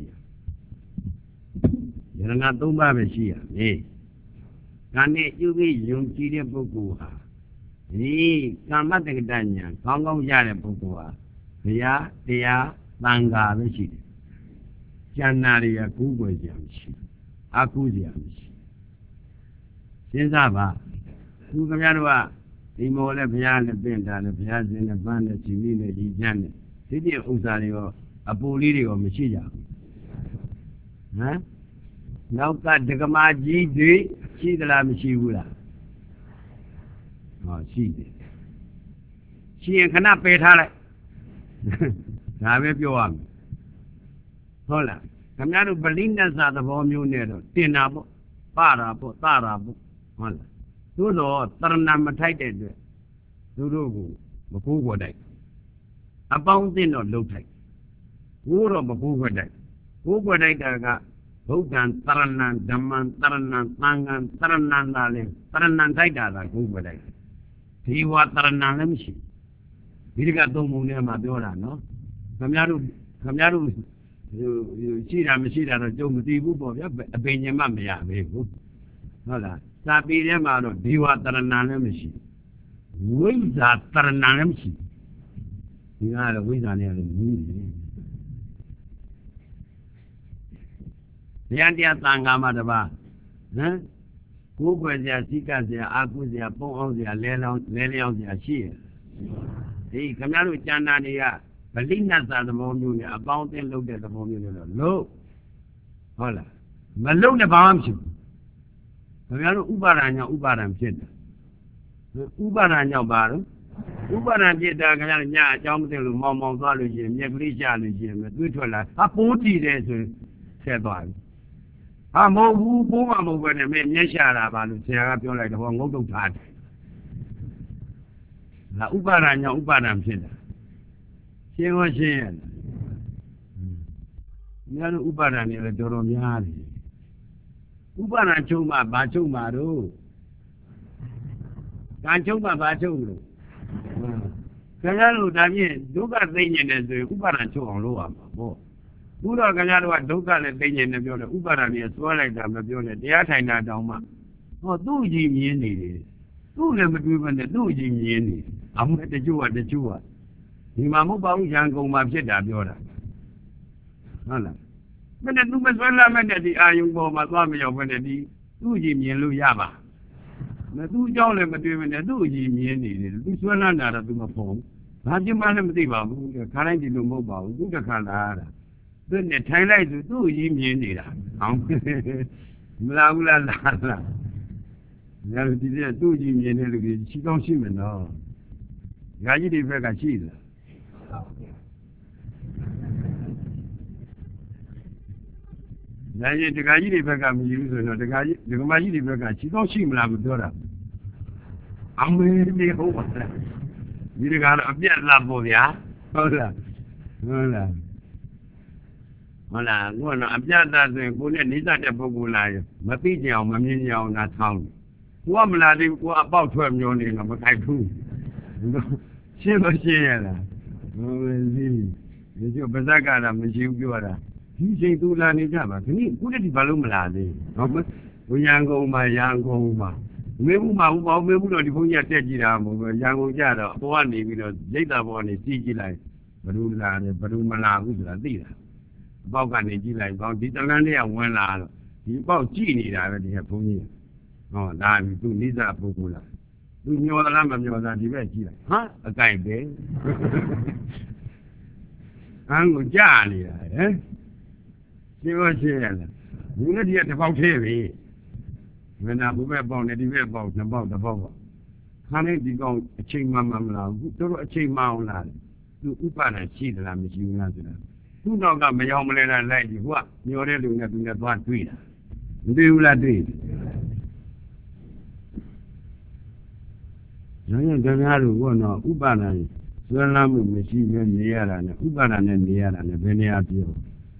ရယရဏ3ပါးပဲရှိရမယ်။ကံနဲ့ကျူးပြီးယုံကြည်တဲ့ပုဂ္ဂိုလ်ဟာဒီကမ္မတက္ကတဉာဏ်ကောင်းကောင်းရတဲ့ပုဂ္ဂိုလ်ဟာဘုရားတရားသံဃာပဲရှိတယ်။ဉာဏ်နာတွေကကူးကွယ်ကြမရှိ။အကူးကြမရှိ။စဉ်းစားပါသူခင်ဗျားတို့ကဒီမောလည်းဘုရားနဲ့ပြင်တာလည်းဘုရားရှင်နဲ့ပန်းနဲ့ရှင်ပြီးနဲ့ဒီကျမ်းနဲ့ဒီပြဥစ္စာတွေရောအပူလေးတွေရောမရှိကြဘူး။ဟမ်နောက်ကဒကမာကြီးတွေရှိသလားမရှိဘူးလားဟောရှိတယ်ရှိရင်ခဏပယ်ထားလိုက်ဒါပဲပြောရမယ်ဟုတ်လားခင်ဗျားတို့ပလိနသသဘောမျိုးနဲ့တော့တင်တာပေါ့ပါတာပေါ့တာတာပေါ့ဟုတ်လားသို့တော့တရဏမထိုက်တဲ့အတွက်သူတို့ကိုမကိုးကွယ်တိုက်အပေါင်းအသင်းတော့လှုပ်ထိုက်ကိုးတော့မကိုးကွယ်တိုက်ကိုးကွယ်တိုက်တာကဘုဒ္ဓံတရဏံဓမ္မံတရဏံသံဃံတရဏံသာလေတရဏံထိုက်တာကကိုးကွယ်တိုက်ဒီဝတရဏံလည်းမရှိဒီကတော့မုံနဲ့မှပြောတာနော်ခင်ဗျားတို့ရှိတာမရှိတာတော့ကြုံမသိဘူးပေါ့ဗျာအပင်ညင်မှမရပဲဘူးဟုတ်လားစာပေထဲမှာတော့ဒီဝတရဏလည်းမရှိဝိဇ္ဇာတရဏလည်းမရှိဒီကတော့ဝိဇ္ဇာနဲ့လည်းနီးတယ်တရားတရားသံဃာမှာတပါဟမ်ကိုယ်ွယ်စရာစိကစရာအာကုစရာပုံအောင်စရာလဲလျောင်းစရာရှိရဒီခင်ဗျားတို့ကျန်တာတွေကဗလိနတ်သာသဘောမျိုးနဲ့အပေါင်းအသင်းလုပ်တဲ့သဘောမျိုးနဲ့တော့လို့ဟုတ်လားမလုံနဲ့ဘာမှမရှိဘူးခင်ဗျားတို့ဥပါဒဏ်ကြောင့်ဥပါဒဏ်ဖြစ်တယ်ဥပါဒဏ်ကြောင့်ပါတော့ဥပါဒဏ်ဖြစ်တာခင်ဗျားတို့ညအကြောင်းမသိလို့မောင်သွားလို့ရှိရင်မြက်ကလေးရှာလို့ရှိရင်သွေးထွက်လာပိုးတည်တယ်ဆိုဆက်သွားပြီမဟုတ်ဘူးပိုးမှမဟုတ်ပဲနဲ့မျက်ရှာတာပါလို့ဆရာကပြောလိုက်တော့ငုတ်တုတ်ထားတယ်ငါဥပါဒဏ်ကြောင့်ဥပါဒဏ်ဖြစ်တာရှင်းရောရှင်းရဲ့များလို့ဥပါဒဏ်တွေလည်းတော်တော်များတယ်ဥပါဒဏ်ချုပ်မှဘာချုပ်မှာတော့ကံချုပ်မှဘာချုပ်လို့ခင်ဗျားတို့ဒါဖြင့်ဒုက္ခသိဉ္ဇဉ်နဲ့ဆိုဥပါဒဏ်ချုပ်အောင်လုပ်ရမှာပေါ့ဘုရားခင်ဗျားတို့ကဒုက္ခနဲ့သိဉ္ဇဉ်နဲ့ပြောတယ်ဥပါဒဏ်ကြီးစွဲလိုက်တာမပြောနဲ့တရားထိုင်တာတောင်မှသူ့ကြီးမြင်နေတယ်သူ့လည်းမတွေးဘဲနဲ့သူ့ကြီးမြင်နေအမှုတချို့ကဒီမှာမဟုတ်ပါဘူးရန်ကုန်မှာဖြစ်တာပြောတာဟုတ်လားမနဲ့သူမစွဲလာမဲ့နဲ့ဒီအာယုံပေါ်မှာသွားမရောက်ဘဲနဲ့ဒီသူ့ကြီးမြင်လို့ရပါမသူ့အကြောင်းလည်းမတွေးဘဲနဲ့သူ့ကြီးမြင်နေတယ်သူစွဲလာတာတော့သူမဖုံးဘာပြမလည်းမသိပါဘူးခါတိုင်းဒီလိုမဟုတ်ပါဘူးသူတစ်ခါလာတာသူနဲ့ထိုင်လိုက်သူ့ကြီးမြင်နေတာဟောင်းမလာဘူးလားလာညလို့ဒီတဲ့သူ့ကြီးမြင်တဲ့လူကြီးရှိကောင်းရှိမယ်နော်ဓာကြီးတွေဘက်ကရှိတယ်ဒါကြီးတက္ကကြီးတွေဘက်ကမယူဆိုတော့တက္ကမကြီးတွေဘက်ကရှိကောင်းရှိမလားကိုပြောတာအမေလေးဟုတ်ပါလားဒီကတော့အပြတ်လာပေါ့ဗျာဟုတ်လားကိုကတော့အပြတ်သားဆိုရင်ကိုနဲ့နေတတ်တဲ့ပုဂ္ဂိုလ်လာရမသိကြအောင်မမြင်ကြအောင်သာထောင်းကိုကမလာသေးဘူးကိုကအပေါက်ထွက်မျောနေတော့မကြိုက်ဘူးရှင်းလို့ရှင်းရလားဟုတ်ပါပြီဒီကျပါဇက်ကတော့မရှိဘူးပြောတာဒီချိန်သူလာနေကြပါခဏခုတည်းဒီဘာလို့မလာသေးဘူးရန်ကုန်မှာမေးဘူးမဟုတ်ပါဘူးမေးဘူးတော့ဒီဘုန်းကြီးကတက်ကြည့်တာမဟုတ်ဘူးရန်ကုန်ကြတော့အပေါ်ကနေပြီးတော့ရိတ်တာပေါ်ကနေကြည့်ကြည့်လိုက်ဘယ်လိုလာလဲဘယ်လိုမလာဘူးဆိုတာသိတာအပေါက်ကနေကြည့်လိုက်ကောင်းဒီတလန်းလေးကဝင်လာတော့ဒီအပေါက်ကြည့်နေတာပဲဒီကဘုန်းကြီးဒါပြီသူနိစ္စပုဂ္ဂိုလ်လားသူမျောသလားမမျောသလားဒီဘက်ကြည့်လိုက်အကြိုက်ပဲကိုကြားနေတာဟမ်ရှင်းရလားဒီနေ့ဒီကတစ်ပေါက်သေးပြီမနာဘုဘက်ပေါက်နဲ့ဒီဘက်ပေါက်နှစ်ပေါက်တစ်ပေါက်ပါခါနေဒီကောင်အချိန်မှမလားဘူးတို့အချိန်မှအောင်လားသူဥပါဒဏ်ရှိသလားမရှိဘူးလားဆိုတာသူ့တော့ကမယောင်မလဲတာလိုက်ပြီဟိုကမျောတဲ့လူနဲ့သူနဲ့သွားတွေ့တာမတွေ့ဘူးလားတွေ့ရင်ခင်ဗျားတို့ကတော့ဥပါဒဏ်စွဲလမ်းမှုမရှိဘဲနေရတာနဲ့ဥပါဒဏ်နဲ့နေရတာနဲ့ဘယ်နေရာပြော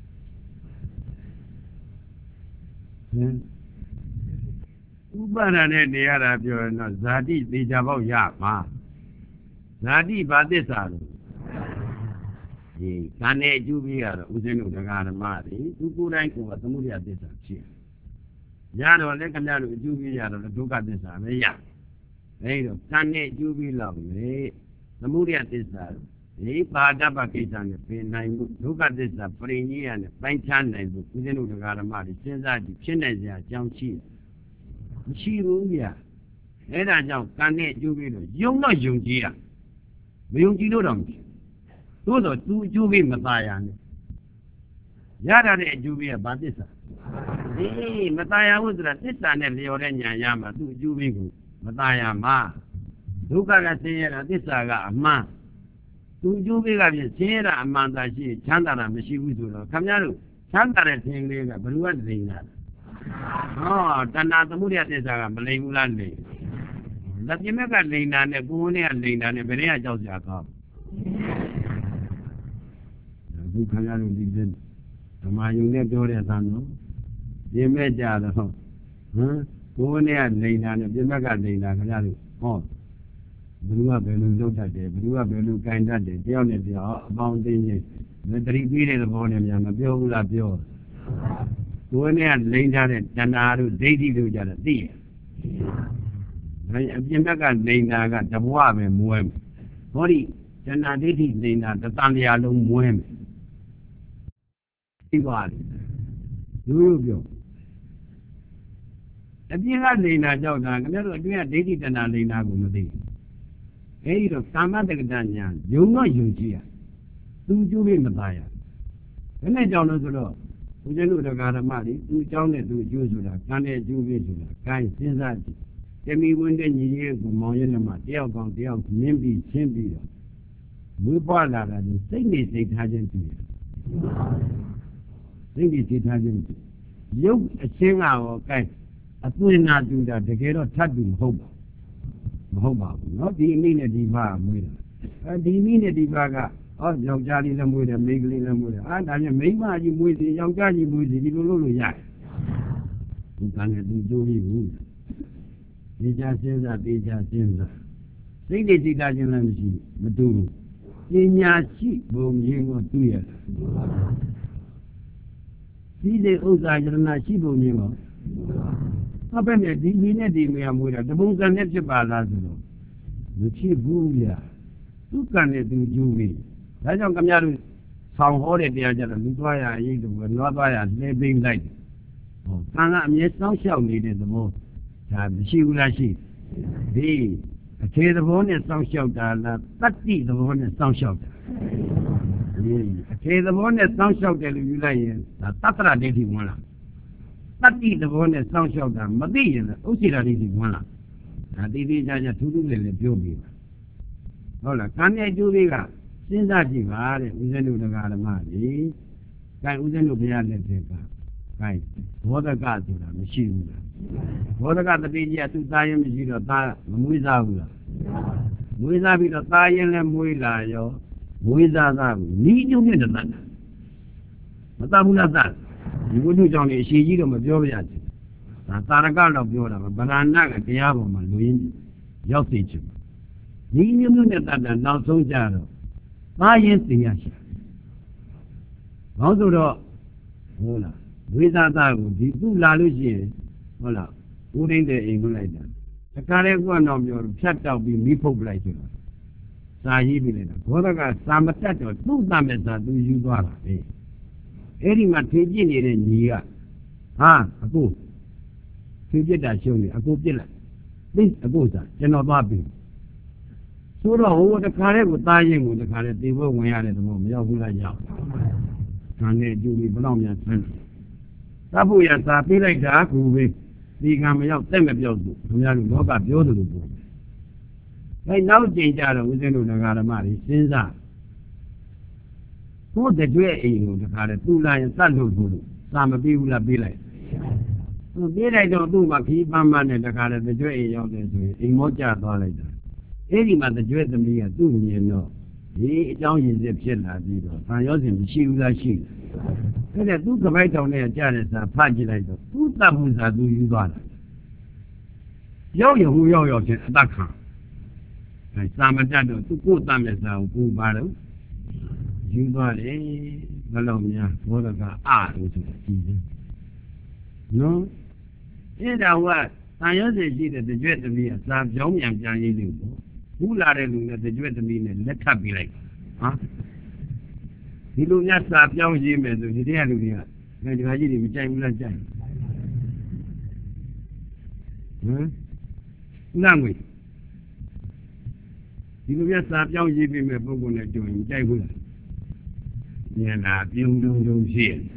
ဥပါဒဏ်နဲ့နေရတာပြောရင်တော့ဇာတိသေချာပေါက်ရမှာဇာတိဘာသစ္စာလို့ဒီကံနဲ့အကျိုးပေးရတော့ဦးဇင်းတို့တရားဓမ္မတွေသူကိုယ်တိုင်ကသမုဒယသစ္စာဖြစ်ရတော့လည်းခင်ဗျားတို့အကျိုးပေးရတော့ဒုက္ခသစ္စာပဲရအဲဒီတော့ကံနဲ့အကျိုးပေးလောက်လေသမုဒယသစ္စာဒီပါဒပကိစ္စနဲ့ပြင်နိုင်မှုဒုက္ခသစ္စာပရိနိယနဲ့ပိုင်းခြားနိုင်မှုဦးဇင်းတို့တရားဓမ္မတွေစဉ်းစားကြည့်ဖြစ်နိုင်စရာအကြောင်းရှိမရှိဘူးဗျာအဲဒါကြောင့်ကံနဲ့အကျိုးပေးလို့ယုံတော့ယုံကြည်ရမယုံကြည်လို့တော့မရှိသို့တော့သူအကျိုးပေးမသားရနဲ့ရတာတဲ့အကျိုးပေးကဘာသစ္စာမသားရဘူးဆိုတာသစ္စာနဲ့လျော်တဲ့ညာရမှာသူအကျိုးပေးကိုမသားရမှာဒုက္ခကဆင်းရဲတာသစ္စာကအမှန်သူအကျိုးပေးကပြင်ဆင်းရဲတာအမှန်သာရှိချမ်းသာတာမရှိဘူးဆိုတော့ခင်ဗျားတို့ချမ်းသာတဲ့သင်လေးကဘယ်လိုကလိမ့်လာတဏှာသမုဒယသစ္စာကမလိမ့်ဘူးလားလိမ့်လက်ပြမဲ့ကလိမ့်တာနဲ့ကိုယ်နဲ့ကလိမ့်တာနဲ့ဘယ်နဲ့ကကြောက်စရာကောင်းအခုခင်ဗျားတို့ဒီဓမ္မယုံနဲ့ပြောတဲ့သံနော်ပြင်းမဲ့ကြတော့ကိုယ်နဲ့ကလိမ့်တာနဲ့ပြင်းမဲ့ကလိမ့်တာခင်ဗျားတို့ Bluga Belu looked at it, Bluga Belu kind at it, beyond it, abound in it. The 3 period upon him, Yama Biola Bio. When they had laid at it, Tanaru, Dadi to Jana, dear. Yamaga Naga, the Wame Muem. Hori, Janaditi Nina, the Tandialo Muem. Iwadi. Do you go? If you had Lina Joga, never do a Didi than a Lina Gumadi. Hey, of Samadaganya, you know you here. Do you in the buyer? When I don't know the law, we don't know the Garamari, who don't let you use it, can't do visual, kind since tell me when the year go Moyama, Del Gong Del, Nimby, Simbi. We bought that and sing this 800 years. Sing this 800 years. You sing our kind. I do not do that, the get a tattoo hope. Hoba, not the immediate diva, the immediate divaga, or young Jolly Lamuda, Megli Lamuda, and I may imagine you with the young Jolly with the little yak. You can't do it. They just says that they just says that. Say they did that in Lamshi, Maduro. In your sheep, boom, you or 2 years. See the Oza, sheep on you. Apa ni di mana di mana the bukan ni cepat tu. Lucu buaya. Tu kan ni tu jual. Macam kami ada sahur dia ajar. Lucu ya, itu lucu ya, lebih baik. Oh, karena kami sahur ni dia tu. Jadi siulah si. Di, kita pun ni sahur dah lah. Tapi tu pun ni sahur dah. Kita pun ni sahur dah lucu lagi. Tak terada di mana. Tapi the one that sounds out of Madian, Usira is one. And the Vija to do the Jobi. Hola, can I do the since I give her, we then do the Garamadi? Can we then do the other paper? Right. What a god to the machine. What a god the Vija to die in the Muizaula. Muizabi the Tayan and Muila, yo. Muiza, need you in the man. But I will have that. You wouldn't join a she of Joviat. Taragal of Yoda, but I'm not a Diabo, Louis. Your teacher. You knew that not so jarro. I ain't the Yasha. Also, Hola, without that, the 2 Lalusi, Hola, who ain't the English. The correct one of your shut out be me populated. Sahibi, what I got some tattoo, 2 times that do you do. Any material in here. Ah, a good. To get that show me, a good deal. This a good, cannot be. So over the car with dying with the car, they were way out at the moment. Yahoo, and they do me belong your friend. Tabuya, Sapi like that, who will become out 10 of your book. We are look up your little book. I now change out within the Garamari since that. What the way in the car, 2 lines, some people are be like. So, did I don't do my keep my man in the car at the way of the in Mocha Dollar. Any man the dread of me, 2 years no. He don't use the shit as you do. I use him, she will she. So, the 2 right on their charities are paginated. 2 taboos are do you got. Yo, who yo, that car. I some of that to put them as a good battle. You got a Bologna, what about which is a season? No? In that way, I see that the jet of me as some young Johnny who are at the jet of me and let her be like, huh? He do not stop young Jim as he did here. When you are eating with James Lanjan. Language. You do not stop young Jim in a book when I join James. Yeah, don't see it.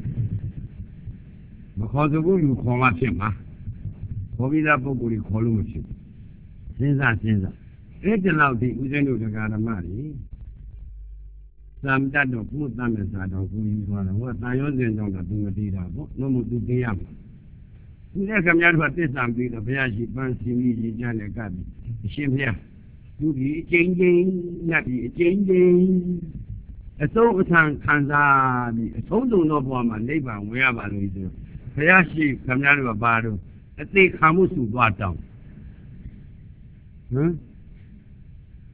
Because the woman call up him, huh? For me, that book will call him. Since that, it's allowed to do the Garamari. Some that don't put them as I don't who you want to what I don't do a deed of no more to the young. You come out what this I'm being a very fancy me, Johnny Gabby. Shame here. To be changing, not be changing. A soul can be a total no for my neighbor, wherever we do. Hayashi come out of a battle, a thick Hamusu brought down.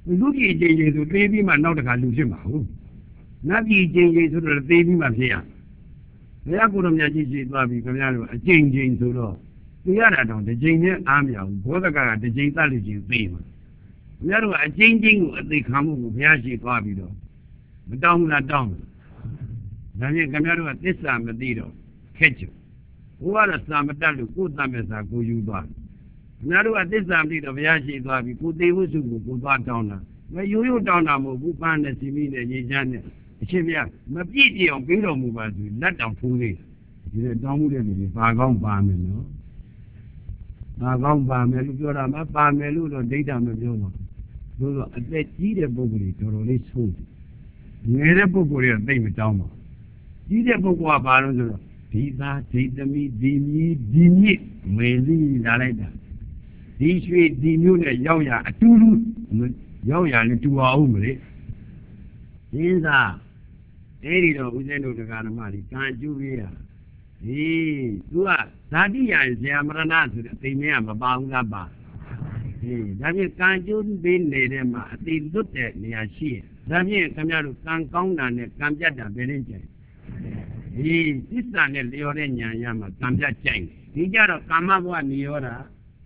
လူကြီးချင်းချင်းဆိုသေးပြီးမှနောက်တစ်ခါလူဖြစ်မှာဟုတ်နတ်ပြည်ချင်းချင်းဆိုတော့သေးပြီးမှဖြစ်ရဘုရားကိုယ်တော်မြတ်ကြီးရှိသွားပြီခင်ဗျားတို့အချင်းချင်းဆိုတော့သိရတာတော့တစ်ချိန်နဲ့အားမရဘူးဘောဓကတစ်ချိန်တတ်လို့ချင်းသိမှာခင်ဗျားတို့အချင်းချင်းကိုအသိခံမှုကိုဘုရားရှိသွားပြီးတော့မတောင်းဘူးလားတောင်းတယ်ဒါဖြင့်ခင်ဗျားတို့ကသစ္စာမသိတော့ခက်ကြဘုရားကစာမတတ်လို့ကိုယ်တတ်မဲ့စာကိုယူသွားခင်ဗျားတို့ကသစ္စာမသိတော့ဘုရားရှိသွားပြီကိုသိဝိစုကိုကိုသွားတောင်းတာမရိုးရိုးတောင်းတာမဟုတ်ဘူးပန်းနဲ့စီမီနဲ့ရေချမ်းနဲ့အရှင်ဘုရားမပြည့်ပြည့်အောင်ပြီးတော်မူပါဆိုလက်တောင်ထိုးလေးဒီလိုတောင်းမှုတဲ့လူတွေပါကောင်းပါမယ်နော်ပါကောင်းပါမယ်လို့ပြောတာမှပါမယ်လို့တော့ဒိဋ္ဌာမပြောတော့တို့တော့အသက်ကြီးတဲ့ပုဂ္ဂိုလ်တွေတော်တော်လေးဆုံးငယ်တဲ့ပုဂ္ဂိုလ်တွေကသိမတောင်းပါကြီးတဲ့ပုဂ္ဂိုလ်ကဘာလို့ဆိုတော့ဒီသားဒီသမီးဒီမြည်ဒီမြစ်မေလီလာလိုက်တာဒီရွှေဒီမျိုးနဲ့ရောက်ရအတူတူရောက်ရလည်းတူအောင်မလေးရင်းစားအဲ့ဒီတော့ဦးဇင်းတို့တရားဓမ္မကြီးကံကျူးရဟေးသူကဇာတိရဇေယမရဏဆိုတဲ့အသိမင်းကမပါဘူးလားပါဟေးဒါဖြင့်ကံကျူးပေးနေတဲ့မှာအသိလွတ်တဲ့နေရာရှိရဒါဖြင့်ခင်ဗျားတို့ကံကောင်းတာနဲ့ကံပြတ်တာဘယ်နဲ့ကြိုက်ဟေးသစ္စာနဲ့လျော်တဲ့ညာရမှာကံပြတ်ကြိုက်ဒီကြတော့ကာမဘဝနေရောတာ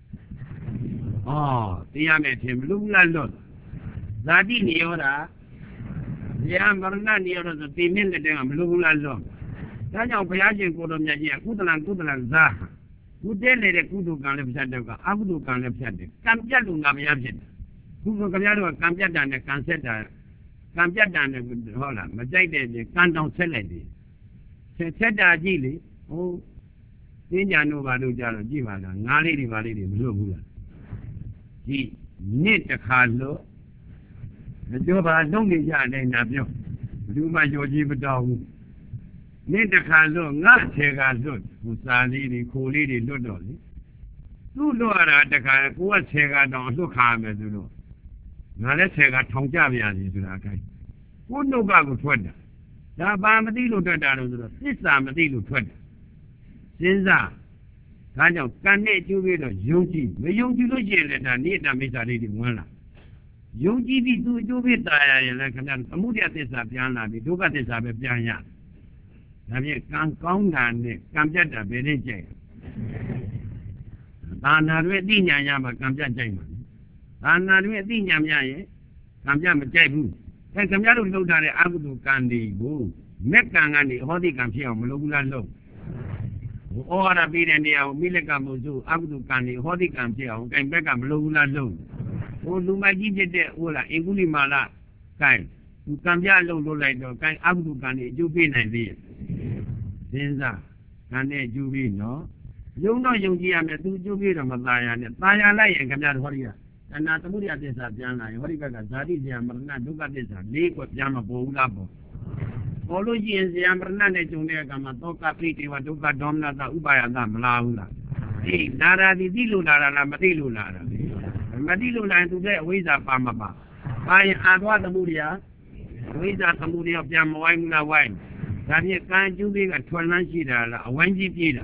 တရားမဲ့ထင်မလို့လားလွတ်ဇာတိနေရောတာဇေယမရဏနေရောဆိုသိမင်းလက်တည်းကမလို့လားလွတ်ဒါကြောင့်ဘုရားရှင်ကိုတော်မြတ်ကြီးကကုသလံဇာကုတဲနေတဲ့ကုသိုလ်ကံလည်းဖြတ်တယ်ကအကုသိုလ်ကံလည်းဖြတ်တယ်ကံပြတ်လို့ငါမရဖြစ်တယ်ခုကခင်ဗျားတို့ကကံပြတ်တာနဲ့ကံဆက်တာကံပြတ်တာနဲ့ဟုတ်လားမကြိုက်တဲ့ပြင်ကံတောင်ဆက်လိုက်တယ်ဆက်တာကြည့်လေဟိုသင်္ကြန်တို့ဘာလို့ကြတော့ကြည့်ပါလားငါးလေးတွေဘာလေးတွေမလွတ်ဘူးလားကြည့်နှစ်တစ်ခါလွတ်မပြောပါလုံးနေကြနေတာပြောဘယ်သူမှကြော်ကြီးမတော်ဘူးနေ့တစ်ခါလွတ်ငါဆယ်ကလွတ်ဟိုစာလေးတွေခိုးလေးတွေလွတ်တော့လေသူ့လွတ်ရတာတစ်ခါကိုကဆယ်ကတောင်လွတ်ခါမယ်ဆိုတော့ငါလည်းဆယ်ကထောင်ကြပါရစီဆိုတာအခိုင်းကိုနှုတ်ကကိုထွက်တာဒါပါမသိလို့ထွက်တာလို့ဆိုတော့သစ္စာမသိလို့ထွက်တာစဉ်းစားဒါကြောင့်ကံနဲ့အကျိုးပြီးတော့ယုံကြည်မယုံကြည်လို့ရှိရင်လည်းဒါနိတ္တမိစ္ဆာလေးတွေဝင်လာယုံကြည်ပြီးသူအကျိုးပြီးตายရရင်လည်းခင်ဗျားအမှုတရားသစ္စာပြန်လာပြီးဒုက္ခသစ္စာပဲပြန်ရဒါဖြင့်ကံကောင်းတာနဲ့ကံပြတ်တာဘယ်နဲ့ကြိုက်သာနာတွေအသိဉာဏ်ရမှာကံပြတ်ကြိုက်မှာသာနာတွေအသိဉာဏ်မရရင်ကံပြတ်မကြိုက်ဘူးအဲခင်ဗျားတို့လှုပ်ထားတဲ့အကုသိုလ်ကံတွေကိုမက်ကံကနေဟောတိကံဖြစ်အောင်မလုပ်ဘူးလားလုပ်ဩဝါဒပေးတဲ့နေရာကိုမိလက်ကမို့ဆိုအကုသိုလ်ကံတွေဟောတိကံဖြစ်အောင်ကံဘက်ကမလုပ်ဘူးလားလုပ်ဟိုလူမကြီးဖြစ်တဲ့ဟုတ်လားအင်္ဂုလိမာလကံသူကံပြလုပ်လို့လိုက်တော့ကံအကုသိုလ်ကံတွေအကျိုးပေးနိုင်သေးရဲ့စဉ်းစားကံနဲ့အကျိုးပေးနော်ယုံတော့ယုံကြည်ရမယ်သူအကျိုးပေးတော့မตายရနဲ့ตายရလိုက်ရင်ခင်ဗျားတို့ဟောဒီကတဏှာသမုဒယသစ္စာပြန်လာရင်ဟောဒီဘက်ကဇာတိဇေယမရဏဒုက္ခသစ္စာ၄ခွက်ပြန်မပေါ်ဘူးလားပေါ်လို့ရှိရင်ဇေယမရဏနဲ့ကျုံတဲ့အခါမှာသောကပိတေဝဒုက္ခဒေါမနတဥပါယသမလာဘူးလားအေးနာရာတိသိလို့လာတာလားမသိလို့လာတာမသိလို့လာရင်သူတဲ့အဝိဇ္ဇာပါမပါပါရင်အာသဝသမုဒယအဝိဇ္ဇာသမုဒယပြန်မဝိုင်းဘူးလားဝိုင်းဒါဖြင့်ကံကျိုးလေးကထွက်လန်းရှိတာလားအဝိုင်းကြီးပြေးတာ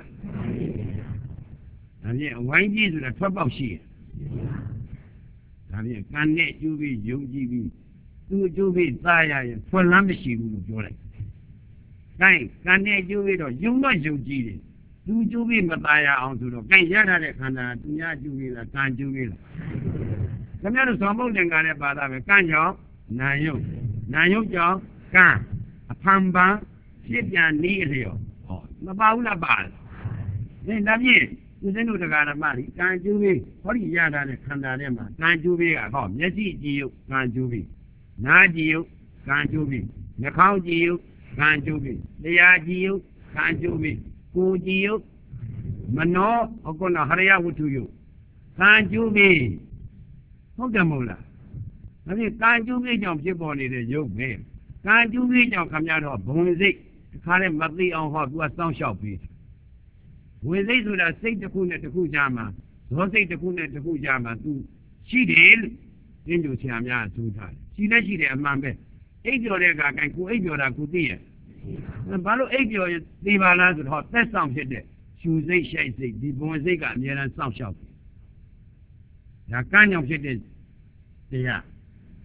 ဒါဖြင့်အဝိုင်းကြီးဆိုတာထွက်ပေါက်ရှိတယ်ဒါဖြင့်ကံနဲ့ကျိုးပြီးယုံကြည်ပြီးသူ့အကျိုးပြီးသားရရင်ထွက်လန်းမရှိဘူးလို့ပြောလိုက်ကံနဲ့ကျိုးပြီးတော့ယုံတော့ယုံကြည်တယ်သူကျိုးပြီးမသားရအောင်ဆိုတော့ကံရထားတဲ့ခန္ဓာသူများကျိုးပြီးလားကံကျိုးပြီးလားခင်ဗျားတို့သောမုတ်တင်ကံနဲ့ပါတာပဲကံကြောင့်နာယုတ်နာယုတ်ကြောင့်ကံအဖန်ပန်ဖြစ်ပြန်နေလျော်ဟောမပါဘူးလားပါဒါဖြင့်ဦးဇင်းတို့တရားဓမ္မကြီးကံကျိုးပြီးဟောဒီရတာတဲ့ခန္ဓာထဲမှာကံကျိုးပြီးကဟောမျက်စိကြည်ယုတ်ကံကျိုးပြီးနားကြည်ယုတ်ကံကျိုးပြီးနှာခေါင်းကြည်ယုတ်ကံကျိုးပြီးတရားကြည်ယုတ်ကံကျိုးပြီးကိုယ်ကြည်ယုတ်မနောအခုနဟရယဝတ္ထုယုတ်ကံကျိုးပြီးဟုတ်တယ်မဟုတ်လားဒါဖြင့်ကံကျိုးပြီးကြောင့်ဖြစ်ပေါ်နေတဲ့ယုတ်ပဲကံကျိုးပြီးကြောင့်ခမရတော့ဘုံစိတ်တစ်ခါနဲ့မသိအောင်ဟောသူကစောင့်ရှောက်ပြီးဝင်စိတ်ဆိုတာစိတ်တစ်ခုနဲ့တစ်ခုကြားမှာဇောစိတ်တစ်ခုနဲ့တစ်ခုကြားမှာသူရှိတယ်လို့သင်တို့ဆရာများဆိုထားတယ်ရှိနေရှိတယ်အမှန်ပဲအိပ်ပျော်တဲ့အခါကကိုအိပ်ပျော်တာကိုသိရဲ့ဘာလို့အိပ်ပျော်သိပါလားဆိုတော့သက်ဆောင်ဖြစ်တဲ့ရှူစိတ်ရှိုက်စိတ်ဒီဘုံစိတ်ကအများအားစောင့်ရှောက်တယ်ဒါကံကြောင့်ဖြစ်တဲ့တရား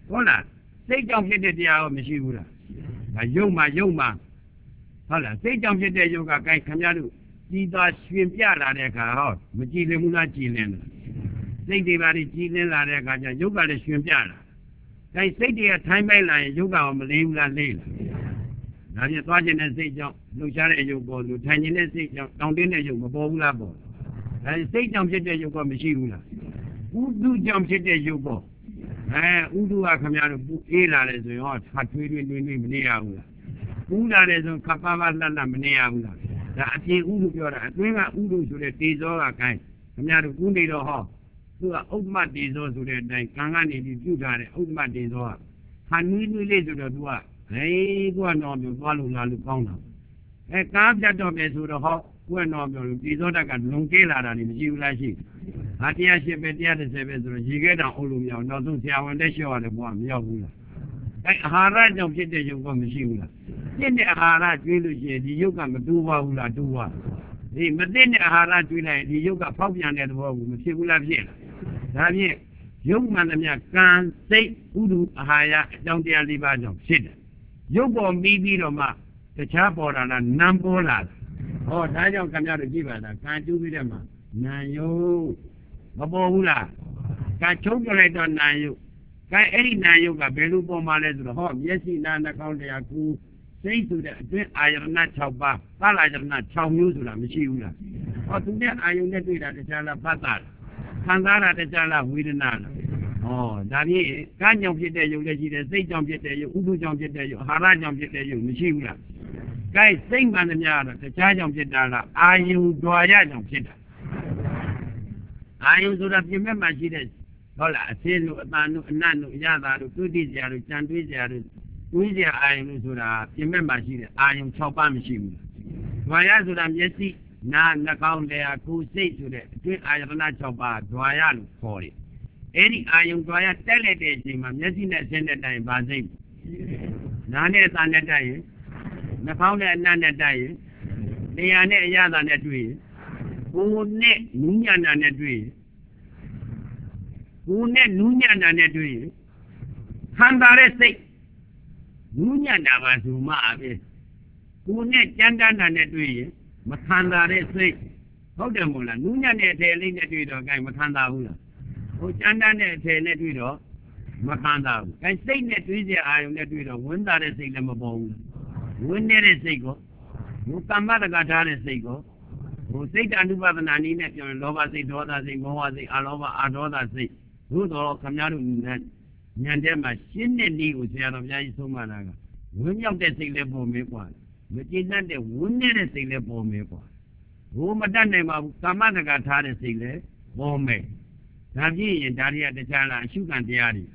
ဟုတ်လားစိတ်ကြောင့်ဖြစ်တဲ့တရားရောမရှိဘူးလားဒါယုံမှဟုတ်လားစိတ်ကြောင့်ဖြစ်တဲ့ယုတ်ကကိုင်းခင်ဗျားတို့ကြည်သာရှင်ပြလာတဲ့အခါဟောမကြည်လင်ဘူးလားကြည်လင်လားစိတ်တွေပါကြည်လင်လာတဲ့အခါကျယုတ်ကလည်းရှင်ပြလာကိုင်းစိတ်တွေကထိုင်းပိုက်လာရင်ယုတ်ကမလေးဘူးလားလေးလားဒါပြန်သွားခြင်းနဲ့စိတ်ကြောင့်လှုပ်ရှားတဲ့ယုတ်ပေါ်လို့ထိုင်ခြင်းနဲ့စိတ်ကြောင့်တောင်းတင်းတဲ့ယုတ်မပေါ်ဘူးလားပေါ်ဒါစိတ်ကြောင့်ဖြစ်တဲ့ယုတ်ကမရှိဘူးလားဥဒုကြောင့်ဖြစ်တဲ့ယုတ်ပေါ်ဥဒုကခင်ဗျားတို့ပူအေးလာတယ်ဆိုရင်ဟောဖတ်ထွေးမနေရဘူးလားပူလာတယ်ဆိုခပ်ပါးလှမနေရဘူးလားဒါအပြင်ဥဒုပြောတာအတွင်းကဥဒုဆိုတဲ့တေဇောကကိုင်းခင်ဗျားတို့ကူးနေတော့ဟောသူကဥဒ္ဓမတေဇောဆိုတဲ့အတိုင်းကံကနေပြီးပြုထားတဲ့ဥဒ္ဓမတေဇောကဟာနွေးလေးဆိုတော့သူကကိုကတော့မျိုးသွားလို့လာလို့ကောင်းတာကားပြတ်တော့မယ်ဆိုတော့ဟောကိုကတော့မျိုးတေဇောတက်ကလုံကဲလာတာနေမရှိဘူးလားရှိဟာ108ပဲ130ပဲဆိုတော့ရေခဲတောင်အုပ်လို့မရအောင်နောက်ဆုံးဆရာဝန်တက်လျှော့ရတယ်ဘုရားမရောက်ဘူးလားအာဟာရကြောင့်ဖြစ်တဲ့ယုတ်ကမရှိဘူးလားပြည့်တဲ့အာဟာရကျွေးလို့ရှိရင်ဒီယုတ်ကမတူပါဘူးလားတူပါဒီမသိတဲ့အာဟာရကျွေးလိုက်ဒီယုတ်ကဖောက်ပြန်တဲ့သဘောကိုမဖြစ်ဘူးလားဖြစ်လားဒါဖြင့်ယုတ်မှန်သမျှကံစိတ်ဥဒုအာဟာရအကြောင်းတရား၄ပါးကြောင့်ဖြစ်တယ်ယုတ်ပေါ်ပြီးတော့မှတခြားပေါ်တာလားနာမ်ပေါ်လာဟောဒါကြောင့်ခင်ဗျားတို့ကြည့်ပါလားကံကျူးပြီးတဲ့မှာနာယုတ်မပေါ်ဘူးလားကံချုပ်ပြလိုက်တော့နာယုတ်ကဲအဲ့ဒီနာယုတ်ကဘယ်လိုပေါ်မှာလဲဆိုတော့ဟောမျက်စိနာနှာခေါင်းတရားကူစိတ်ဆိုတဲ့အတွင်းအာယရဏ6ပါးသလာယရဏ6မျိုးဆိုတာမရှိဘူးလားဟောသူနဲ့အာယုန်နဲ့တွေ့တာတခြားလားဖတ်တာခံစားတာတခြားလားဝေဒနာလားဟောဒါဖြင့်ကံကြောင့်ဖြစ်တဲ့ယုတ်လည်းရှိတယ်စိတ်ကြောင့်ဖြစ်တဲ့ယုတ်ဥဒုကြောင့်ဖြစ်တဲ့ယုတ်အာဟာရကြောင့်ဖြစ်တဲ့ယုတ်မရှိဘူးလားကဲစိတ်မှန်သမျှတော့တခြားကြောင့်ဖြစ်တာလားအာယုဒွါရကြောင့်ဖြစ်တာအာယုဆိုတာပြင်မဲ့မှာရှိတဲ့ဟုတ်လားအသေးလို့အတန်လို့အနတ်လို့အရသာလို့သုတိစရာလို့ကြံတွေးစရာလို့တွေးစရာအာယုလို့ဆိုတာပြင်မဲ့မှာရှိတဲ့အာယု6ပါးမရှိဘူး။ဒွါရဆိုတာမျက်စိနာနှာခေါင်းတရားကိုယ်စိတ်ဆိုတဲ့အတွင်းအာယတနာ6ပါးဒွါရလို့ခေါ်တယ်။အဲ့ဒီအာယုဒွါရတက်လက်တဲ့အချိန်မှာမျက်စိနဲ့အဆင်းနဲ့တိုင်ဗာစိတ်နားနဲ့အသံနဲ့တိုင်ရင်နှာခေါင်းနဲ့အနတ်နဲ့တိုင်ရင်တရားနဲ့အရသာနဲ့တွေ့ရင်ကိုယ်နဲ့နူးညံ့တာနဲ့တွေ့ရင်ကိုယ်နဲ့နူးညံ့တာနဲ့တွေ့ရင်ခံစားတဲ့စိတ်နူးညံ့တာပါဆိုမှပဲကိုယ်နဲ့ကြမ်းတမ်းတာနဲ့တွေ့ရင်မခံစားတဲ့စိတ်ဟုတ်တယ်မို့လားနူးညံ့တဲ့အထည်လေးနဲ့တွေ့တော့ gain မခံစားဘူးလားဟိုကြမ်းတမ်းတဲ့အထည်နဲ့တွေ့တော့မခံစားဘူး gain စိတ်နဲ့တွေ့စရာအာရုံနဲ့တွေ့တော့ဝင်တာတဲ့စိတ်လည်းမပေါ်ဘူးဝင်နေတဲ့စိတ်ကိုဟိုကမ္မတကထားတဲ့စိတ်ကိုဟိုစိတ်တ ानु ပဒနာနည်းနဲ့ပြောရင်လောဘစိတ်ဒေါသစိတ်မောဟစိတ်အလောဘအဒေါသစိတ်သို့တော်ခင်ဗျားတို့ဉာဏ်ထဲမှာရှင်းတဲ့နည်းကိုဆရာတော်ဘုရားကြီးဆုံးမတာကဝင်းမြောက်တဲ့စိတ်လည်းပေါ်မယ်ကွာမကျေနပ်တဲ့ဝင်းနေတဲ့စိတ်လည်းပေါ်မယ်ကွာဘိုးမတတ်နိုင်ပါဘူးကာမတကထားတဲ့စိတ်လည်းပေါ်မယ်ဒါပြည့်ရင်ဒါတွေကတခြားလားအရှုခံတရားတွေ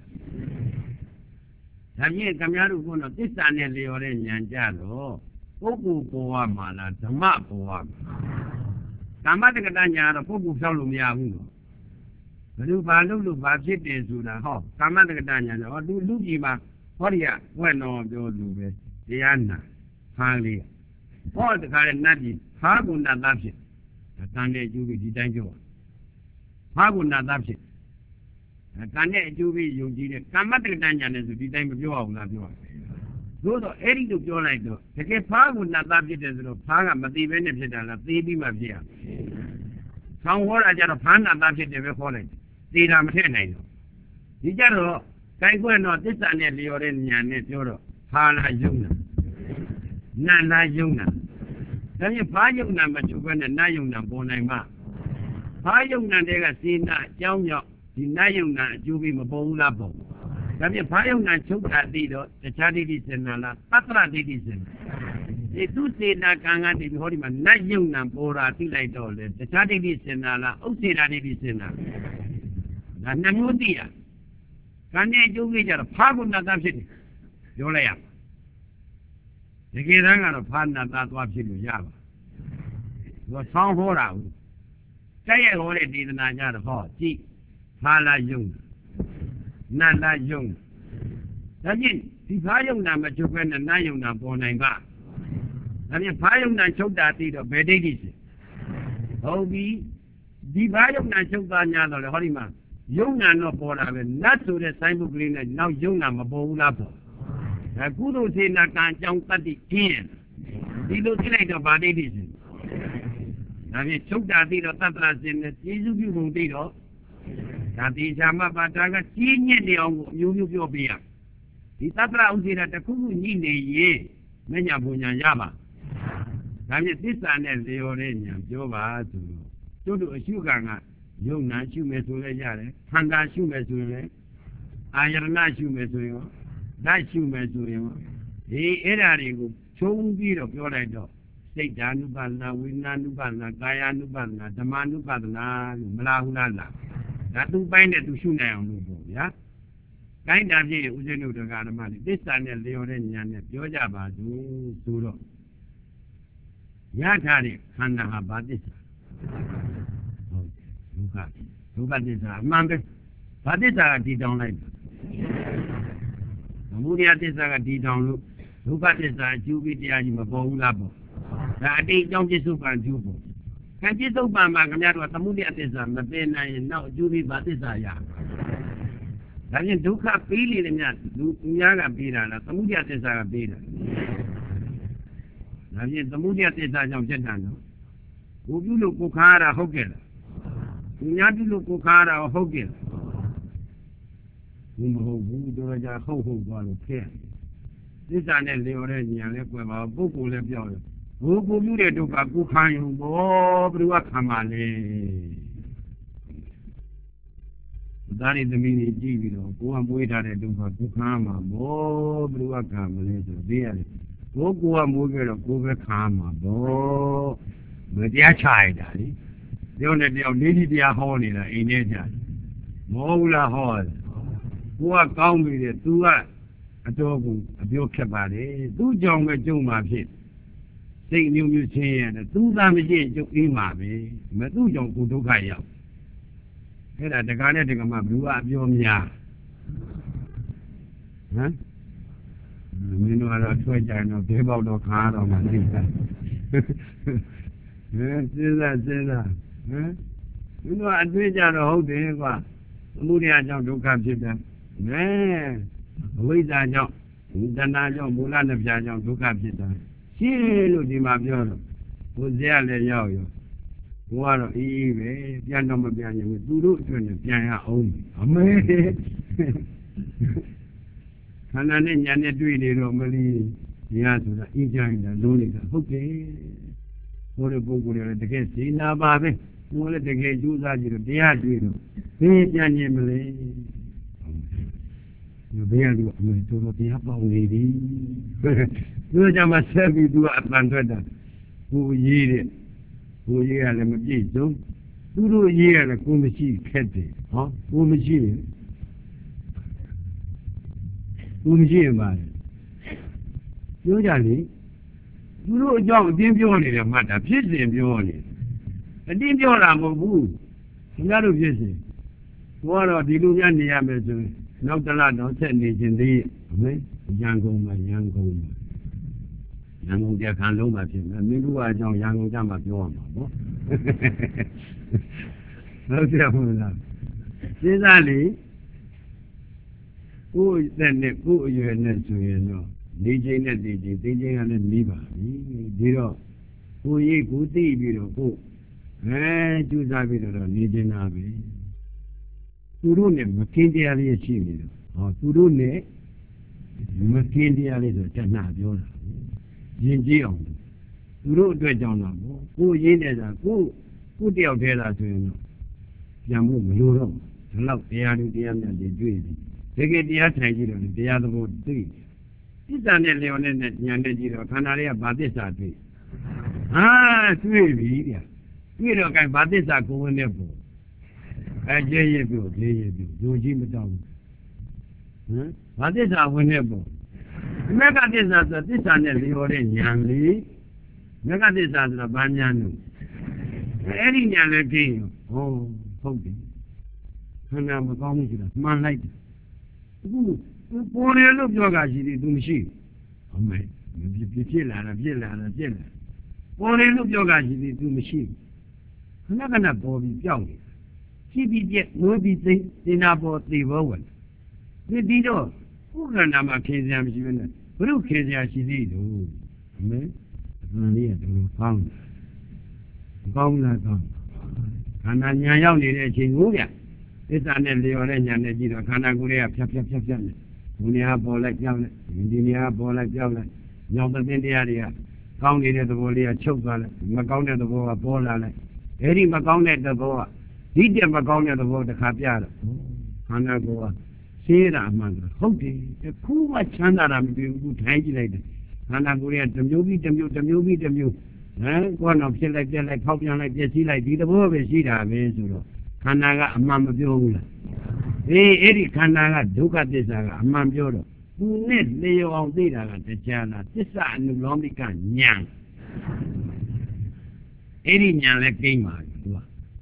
ဒါပြည့်ခင်ဗျားတို့ကတော့သစ္စာနဲ့လျော်တဲ့ဉာဏ်ကြတော့ပုဂ္ဂိုလ်ပေါ်ရမှာလားဓမ္မပေါ်ရမှာကာမတက္ကတညာတော့ပုဂ္ဂိုလ်ဖြောက်လို့မရဘူးနော်ဘယ်လိုဘာလုပ်လို့ဘာဖြစ်တယ်ဆိုတာဟောကာမတက္ကတညာတော့ဟောလူကြီးမှာဟောဒီကဝက်တော်ပြောလူပဲတရားနာဖားလေးဟောတခါလေနတ်ကြီးဖားကုဏသဖြစ်တန်တဲ့အကျိုးပြီးဒီတိုင်းပြောဖားကုဏသဖြစ်တန်တဲ့အကျိုးပြီးယုံကြည်တဲ့ကာမတက္ကတညာနဲ့ဆိုဒီတိုင်းမပြောအောင်လားပြောသို့တော့အဲ့ဒီလိုပြောလိုက်တော့တကယ်ဖားကိုနတ်သားဖြစ်တယ်ဆိုတော့ဖားကမသိဘဲနဲ့ဖြစ်တာလားသိပြီးမှဖြစ်ရ။ဆောင်းဟောတာကြတော့ဖားနတ်သားဖြစ်တယ်ပဲခေါ်လိုက်တယ်။သိတာမထည့်နိုင်တော့ဒီကြတော့ကိုင်ခွင့်တော့သစ္စာနဲ့လျော်တဲ့ဉာဏ်နဲ့ပြောတော့ဖားလာယုံနာနတ်လာယုံနာဒါဖြင့်ဖားယုံနာမချုပ်ဘဲနဲ့နတ်ယုံနာပေါ်နိုင်မှာဖားယုံနာတွေကစေနာအကြောင်းကြောင့်ဒီနတ်ယုံနာအကျိုးပြီးမပေါ်ဘူးလားပေါ့ဒါဖြင့်ဘာယုံနာချုပ်တာသိတော့တခြားဒိဋ္ဌိစင်နာလားသတ္တရဒိဋ္ဌိစင်နာဒီသူစေနာကံကနေပြီးဟောဒီမှာနတ်ယုံနာပေါ်တာသိလိုက်တော့လေတခြားဒိဋ္ဌိစင်နာလားဥစ္စေတာဒိဋ္ဌိစင်နာဒါနှမျိုးသိရကံနဲ့အကျိုးကြီးကြတော့ဖာကုဏတာဖြစ်တယ်ပြောလိုက်ရတကယ်တမ်းကတော့ဖာနာတာသွားဖြစ်လို့ရပါသူဆောင်းဟောတာဘူးတိုက်ရိုက်ဟောတဲ့ဒေသနာကြတော့ဟောကြည့်ဖာလာယုံနန္ဒယုံဒါဖြင့်ဒီဘာယုံနာမချုပ်ပဲနဲ့နတ်ယုံနာပေါ်နိုင်ပါဒါဖြင့်ဘာယုံနာချုပ်တာသိတော့ဘယ်ဒိဋ္ဌိစီဟုတ်ပြီဒီဘာယုံနာချုပ်တာညာတော့လေဟောဒီမှာယုံနာတော့ပေါ်တာပဲနတ်ဆိုတဲ့စိုင်းဘုတ်ကလေးနဲ့နောက်ယုံနာမပေါ်ဘူးလားပေါ့ဒါကုသိုလ်စေနာကံအကြောင်းတတ္တိကျင်းဒီလိုသိလိုက်တော့ဗာဒိဋ္ဌိရှင်ဒါဖြင့်ချုပ်တာသိတော့တတ္တရာရှင်နဲ့ကျေစုပြုပုံသိတော့ဒါတိချာမပါတာကကြီးညက်နေအောင်ကိုအမျိုးမျိုးပြောပြရဒီတတ္တရာဥစေတာတစ်ခုခုညှိနေရင်မညာဘုံညာရပါဒါဖြင့်သစ္စာနဲ့လျော်တဲ့ညာပြောပါဆိုတော့တို့အရှုခံကယုံနာရှုမယ်ဆိုလည်းရတယ်ခန္ဓာရှုမယ်ဆိုရင်လည်းအာယရဏရှုမယ်ဆိုရင်ရောဓာတ်ရှုမယ်ဆိုရင်ရောဒီအဲ့ဓာတွေကိုခြုံပြီးတော့ပြောလိုက်တော့စိတ်ဓာနုပါဒနာဝိညာဏုပါဒနာကာယ ानु ပါဒနာဓမ္မ ानु ပါဒနာလို့မလားဘူးလားဒါသူပိုင်းနဲ့သူရှုနိုင်အောင်လို့ပေါ့ဗျာကိုင်းတာပြည့်ဦးဇင်းတို့တရားဓမ္မတွေသစ္စာနဲ့လျော်တဲ့ဉာဏ်နဲ့ပြောကြပါစို့ဆိုတော့ရထားတဲ့ခန္ဓာဟာဘာသစ္စာဒုက္ခသစ္စာအမှန်ပဲဘာသစ္စာကဒီတောင်းလိုက်သမုဒယသစ္စာကဒီတောင်းလို့ဒုက္ခသစ္စာအကျိုးပြီးတရားကြီးမပေါ်ဘူးလားပေါ့ဒါအတိတ်အကြောင်းပြစ္ဆုတ်ပံကျိုးပေါ့ခံပြစ္ဆုတ်ပံမှာခင်ဗျားတို့ကသမုဒယသစ္စာမသိနိုင်ရင်နောက်အကျိုးပြီးဘာသစ္စာရဒါဖြင့်ဒုက္ခပြီးလေတဲ့မြတ်သူများကပြီးတာလားသမုဒယသစ္စာကပြီးတာဒါဖြင့်သမုဒယသစ္စာကြောင့်ဖြစ်တာနော်ဘုပြုလို့ကိုခါရတာဟုတ်ကဲ့လားသူများပြုလို့ကိုခါရတာဟုတ်ကဲ့လားဘူးမဟုတ်ဘူးတို့ကြဟုတ်သွားလို့ဖြစ်သစ္စာနဲ့လျော်တဲ့ဉာဏ်လည်းကွယ်ပါပုဂ္ဂိုလ်လည်းပြောတယ်ဘုကိုပြုတဲ့ဒုက္ခကိုခံယူဘောဘယ်သူကခံပါလဲဒါရီသမီးကြီးကြည့်ပြီးတော့ကိုကမွေးထားတဲ့ဒုက္ခကိုခံမှာဘောဘယ်သူကခံမလဲဆိုသိရတယ်ကိုကမွေးကြတော့ကိုပဲခံမှာဘောမတရားချရတာလေတယောက်နဲ့တယောက်နေကြီးတရားဟောနေတာအိမ်ထဲကြမဟုတ်ဘူးလားဟောတယ်ကိုကကောင်းပြီတဲ့သူကအတော်ကိုအပြောခက်ပါလေသူ့ကြောင့်ပဲကြုံမှာဖြစ်စိတ်မျိုးမျိုးချင်းရတယ်သူသာမရှိရင်ကြုံအေးမှာပဲမသူ့ကြောင့်ကိုဒုက္ခရောက်အဲ့ဒါတကားနဲ့တကမှဘလူကအပြောများဟမ်မင်းတို့ကတော့ထွက်ကြတော့ဘဲပေါက်တော့ခါတော့မှသိတာစဉ်းစားဟမ်မင်းတို့အတွေ့ကြတော့ဟုတ်တယ်ကွာအမှုတရားကြောင့်ဒုက္ခဖြစ်တယ်အဝိဇ္ဇာကြောင့်တဏှာကြောင့်မူလနှစ်ဖြာကြောင့်ဒုက္ခဖြစ်တာရှင်းလို့ဒီမှာပြောတော့ဘုရားလည်းရောက်ရောဘုရားတော့အေးပဲပြန်တော့မပြန်ရင်သူတို့အတွက်နဲ့ပြန်ရအောင်အမေခန္ဓာနဲ့ညာနဲ့တွေ့နေတော့မလီညာဆိုတာအေးကြနေတာလုံးနေတာဟုတ်တယ်ဘုရားပုဂ္ဂိုလ်တွေလည်းတကယ်စေနာပါပဲဘုရားလည်းတကယ်ကြိုးစားကြည့်တော့တရားတွေ့တော့ဘယ်ပြန်ရင်မလဲဘယ်ရလို့အမေတို့တရားပေါနေပြီသူကမှဆက်ပြီးသူကအပန်ထွက်တာကိုရေးတဲ့ကိုရေးရလည်းမပြည့်စုံသူတို့ရေးရလည်းကိုမရှိခက်တယ်ဟောကိုမရှိရင်ကိုမရှိရင်ပါပြောကြလေသူတို့အကြောင်းအတင်းပြောနေတယ်မှတ်တာဖြစ်စဉ်ပြောနေအတင်းပြောတာမဟုတ်ဘူးခင်ဗျားတို့ဖြစ်စဉ်ကိုကတော့ဒီလိုများနေရမယ်ဆိုရင်နောက်တလားတော့ဆက်နေခြင်းသေးအမေရန်ကုန်မှာရန်ကုန်ကြခံလုံးမှာဖြစ်မယ်မင်းတို့ကအကြောင်းရန်ကုန်ကြမှာပြောရမှာပေါ့ဟုတ်တယ်ဟုတ်လားစဉ်းစားလေကိုယ်သက်နဲ့ကိုယ်အရွယ်နဲ့ဆိုရင်တော့နေချင်းနဲ့သိချင်းကလည်းနေပါပြီဒီတော့ကိုယ်ရေးကိုသိပြီးတော့ကိုကျူးစားပြီးတော့နေချင်းတာပဲသူတို့နဲ့မကင်းတရားလေးရှိနေတယ်ဟောသူတို့နဲ့မကင်းတရားလေးဆိုတဏှာပြောတာရင်ကြည့်အောင်သူတို့အတွက်ကြောင့်တော့ကိုရင်းနေတာကိုတယောက်တည်းလားဆိုရင်တော့ပြန်ဖို့မလိုတော့ဒီလောက်တရားတွေတရားမြတ်တွေတွေ့ပြီတကယ်တရားထိုင်ကြည့်တော့တရားသဘောသိသစ္စာနဲ့လျော်နဲ့ဉာဏ်နဲ့ကြည့်တော့ခန္ဓာတွေကဘာသစ္စာတွေ့တွေ့ပြီတဲ့တွေ့တော့ကဲဘာသစ္စာကိုဝင်နေဖို့ကျဲရပြုလေးရပြုလူကြီးမတောင်းဘူးဘာသစ္စာဝင်နေဖို့မက္ကသစ္စာဆိုသစ္စာနဲ့လျော်တဲ့ဉာဏ်လေးမက္ကသစ္စာဆိုတာဘာဉာဏ်လဲအဲ့ဒီဉာဏ်လည်းကြည့်ရင်ဟုတ်တယ်ခန္ဓာမကောင်းဘူးဆိုတာမှန်လိုက်တယ်အခုပေါ်ရလို့ပြောတာရှိတယ်သူမရှိအမေဖြစ်လာပေါ်ရလို့ပြောတာရှိတယ်သူမရှိခဏပေါ်ပြီးပြောင်းနေရှရှိပြီးပြက်ငိုးပြီးသိသင်္နာပေါ်သေဘောဝင်ဒီတော့ဥက္ကဏမှာခင်စရာမရှိဘူးနဲ့ဘုရုခင်စရာရှိသေးလို့အမေအမှန်လေးကတော်တော်ကောင်းတယ်ကောင်းလားကောင်းခန္ဓာညာရောက်နေတဲ့အချိန်ကိုဗျသစ္စာနဲ့လျော်တဲ့ညာနဲ့ကြည့်တော့ခန္ဓာကိုယ်လေးကဖြတ်နေဘုရားပေါ်လိုက်ကြောက်လိုက်ဒီနေရာပေါ်လိုက်ကြောက်လိုက်ညောင်တဲ့တရားတွေကကောင်းနေတဲ့သဘောလေးကချုပ်သွားလိုက်မကောင်းတဲ့သဘောကပေါ်လာလိုက်အဲဒီမကောင်းတဲ့သဘောကဒီတက်မကောင်းတဲ့သဘောတစ်ခါပြတော့ခန္ဓာကိုယ်ကရှင်းတာမှန်တယ်ဟုတ်တယ်ခုမှချမ်းသာတာမတွေ့ဘူးထိုင်ကြည့်လိုက်တယ်ခန္ဓာကိုယ်ကတစ်မျိုးပြီးတစ်မျိုးဟမ်ကိုယ်တော့ဖြစ်လိုက်ပြက်လိုက်ဖောက်ပြန်လိုက်ပြည့်စည်လိုက်ဒီသဘောပဲရှိတာပဲဆိုတော့ခန္ဓာကအမှန်မပြောဘူးလားအဲ့ဒီခန္ဓာကဒုက္ခသစ္စာကအမှန်ပြောတော့သူနဲ့လျော်အောင်သိတာကတရားလားသစ္စာအနုလောမိကဉာဏ်အဲ့ဒီဉာဏ်လည်းကိန်းပါသူက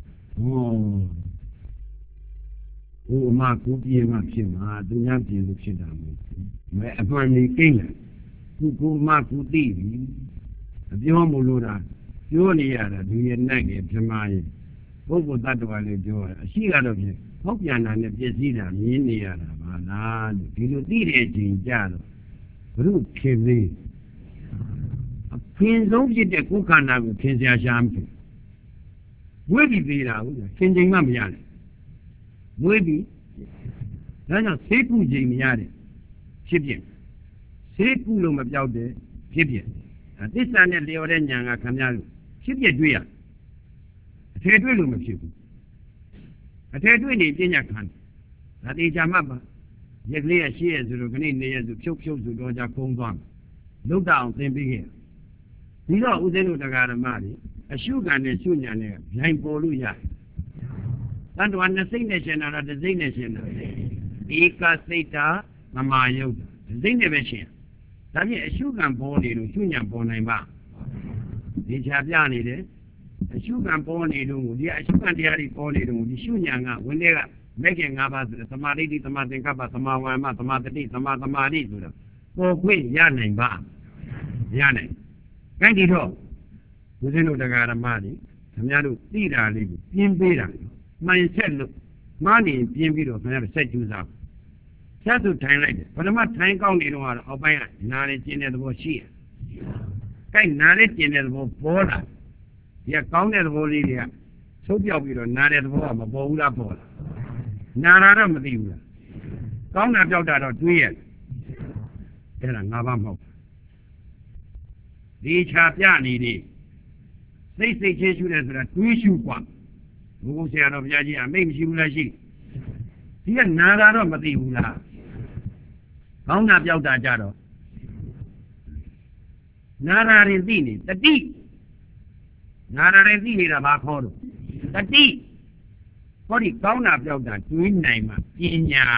ဟိုမှာကိုပြေမှဖြစ်မှာသူများပြေလို့ဖြစ်တာမဟုတ်ဘူးမဲအမှန်ကြီးကိန်းတယ်ကိုမှကိုသိပြီအပြောမလို့တာပြောနေရတာသူရဲ့နဲ့ကြီးပြမရဲ့ပုဂ္ဂိုလ်တ attva လေးပြောတာအရှိကတော့ဖြစ်ဟောက်ပြန်တာနဲ့ပြည့်စည်တာမြင်နေရတာပါလားလို့ဒီလိုသိတဲ့အချိန်ကြတော့ဘုရုခင်လေးအပြင်ဆုံးဖြစ်တဲ့ကိုယ်ခန္ဓာကိုခင်စရာရှားမရှိဝိပြီးသေးတာဟုတ်လားခင်ချိန်မှမရနဲ့ဝိပြီးဒါကြောင့်ဆေးကုချိန်မရတဲ့ဖြစ်ဖြစ်ဆေးကုလို့မပြောက်တဲ့ဖြစ်ဖြစ်သစ္စာနဲ့လျော်တဲ့ဉာဏ်ကခံရလို့ဖြစ်ဖြစ်တွေ့ရအထည်တွေ့လို့မဖြစ်ဘူးအထည်တွေ့နေပညာခံဒါတေချာမှတ်ပါရက်ကလေးရရှိရဆိုတော့ခဏနေရဆိုဖြုတ်ဆိုတော့ကြကုန်းသွားမယ်လုတ်တအောင်သင်ပေးခဲ့ဒီတော့ဦးဇင်းတို့တရားဓမ္မတွေအရှုခံနဲ့ရှုညာနဲ့ဗျိုင်ပေါ်လို့ရတယ်တန်တော်နှစ်စိတ်နဲ့ရှင်တာတစ်စိတ်နဲ့ရှင်တာဧကစိတ်တာမမာယုတ်တစ်စိတ်နဲ့ပဲရှင်ဒါဖြင့်အရှုခံပေါ်နေလို့ရှုညာပေါ်နိုင်ပါဒီချာပြနေတယ်အရှုခံပေါ်နေလို့ဒီအရှုခံတရားတွေပေါ်နေလို့ဒီရှုညာကဝင်တဲ့ကမဲ့ခင်၅ပါးဆိုသမာဓိသမာသင်္ကပ္ပသမာဝါယမသမာတတိသမာသမာဓိဆိုတော့ပေါ်ခွင့်ရနိုင်ပါရနိုင်အဲ့ဒီတော့ဘုရားတို့တရားဓမ္မတွေခင်ဗျားတို့သိတာလေးကိုပြင်းပေးတာမှန်ဆက်လို့မှားနေပြင်းပြီးတော့ခင်ဗျားတို့ဆက်ကျူးစားဆက်သူထိုင်လိုက်တယ်ပထမထိုင်ကောင်းနေတော့အောက်ပိုင်းကနားလေးကျင်းတဲ့သဘောရှိရကိုက်နားလေးကျင်းတဲ့သဘောပေါ်လာဒီကကောင်းတဲ့သဘောလေးတွေကသုတ်ပြောက်ပြီးတော့နားတဲ့သဘောကမပေါ်ဘူးလားပေါ်လာနားတော့မသိဘူးလားကောင်းတာပြောက်တာတော့တွေးရတယ်အဲ့ဒါ၅ပါးမဟုတ်ဒီချာပြနေတယ်စိတ်ချင်းရှုတယ်ဆိုတာတွေးရှုกว่าဘုရားဆရာတော်ဘုရားကြီးအမိတ်မရှိဘူးလားရှိဒီကနားတော့မသိဘူးလားကောင်းတာပြောက်တာကြတော့နာရာရင်သိနေတတိနာရာရင်သိနေတာဘာခေါ်တော့တတိဟောဒီကောင်းတာပြောက်တာတွေးနိုင်မှာပညာ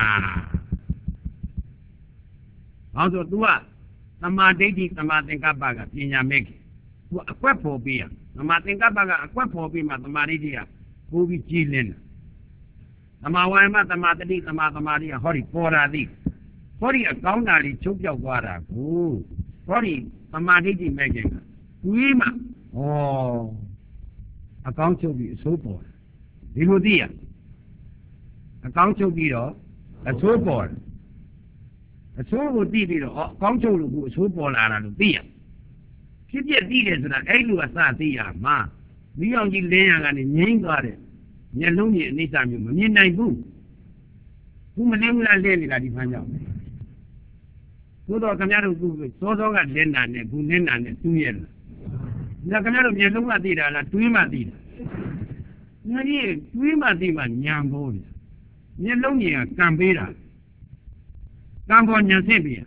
ဟောဆို तू ကသမာဓိဋ္ဌိသမာသင်္ကပ္ပကပညာမဲ့ခင် तू အကွက်ပေါ်ပေးရသမာသင်္ကပ္ပကအကွက်ပေါ်ပေးမှသမာဓိဋ္ဌိကပိုးပြီးကြည်လင်းတယ်သမာဝါယမသမာတတိသမာသမာဓိကဟောဒီပေါ်လာသည်ဟောဒီအကောင်းတာလေးချုပ်ပြောက်သွားတာကိုဟောဒီသမာဓိဋ္ဌိမဲ့ခင်ကတွေးမှဩအကောင်းချုပ်ပြီးအဆိုးပေါ်ဒီလိုသိရအကောင်းချုပ်ပြီးတော့အဆိုးပေါ်အဆိုးကိုသိပြီးတော့အကောင်းချုပ်လို့ကိုအဆိုးပေါ်လာတာလို့သိရဖြစ်ဖြစ်သိတယ်ဆိုတာအဲ့လိုအစသိရမှာမိအောင်ကြီးလင်းရကနေငြိမ်းသွားတယ်မျက်လုံးကြီးအနိစ္စမျိုးမမြင်နိုင်ဘူးခုမလင်းဘူးလားလင်းနေတာဒီဖန်ကြောင့်သို့တော့ခင်ဗျားတို့ခုစောစောကလင်းတာနဲ့ခုလင်းတာနဲ့တူးရဲ့လားဒါခင်ဗျားတို့မျက်လုံးကသိတာလားတွေးမှသိတာညာကြီးတွေးမှသိမှညာဖို့လေမျက်လုံးကြီးကကံပေးတာကံပေါ်ညာဆင့်ပြီ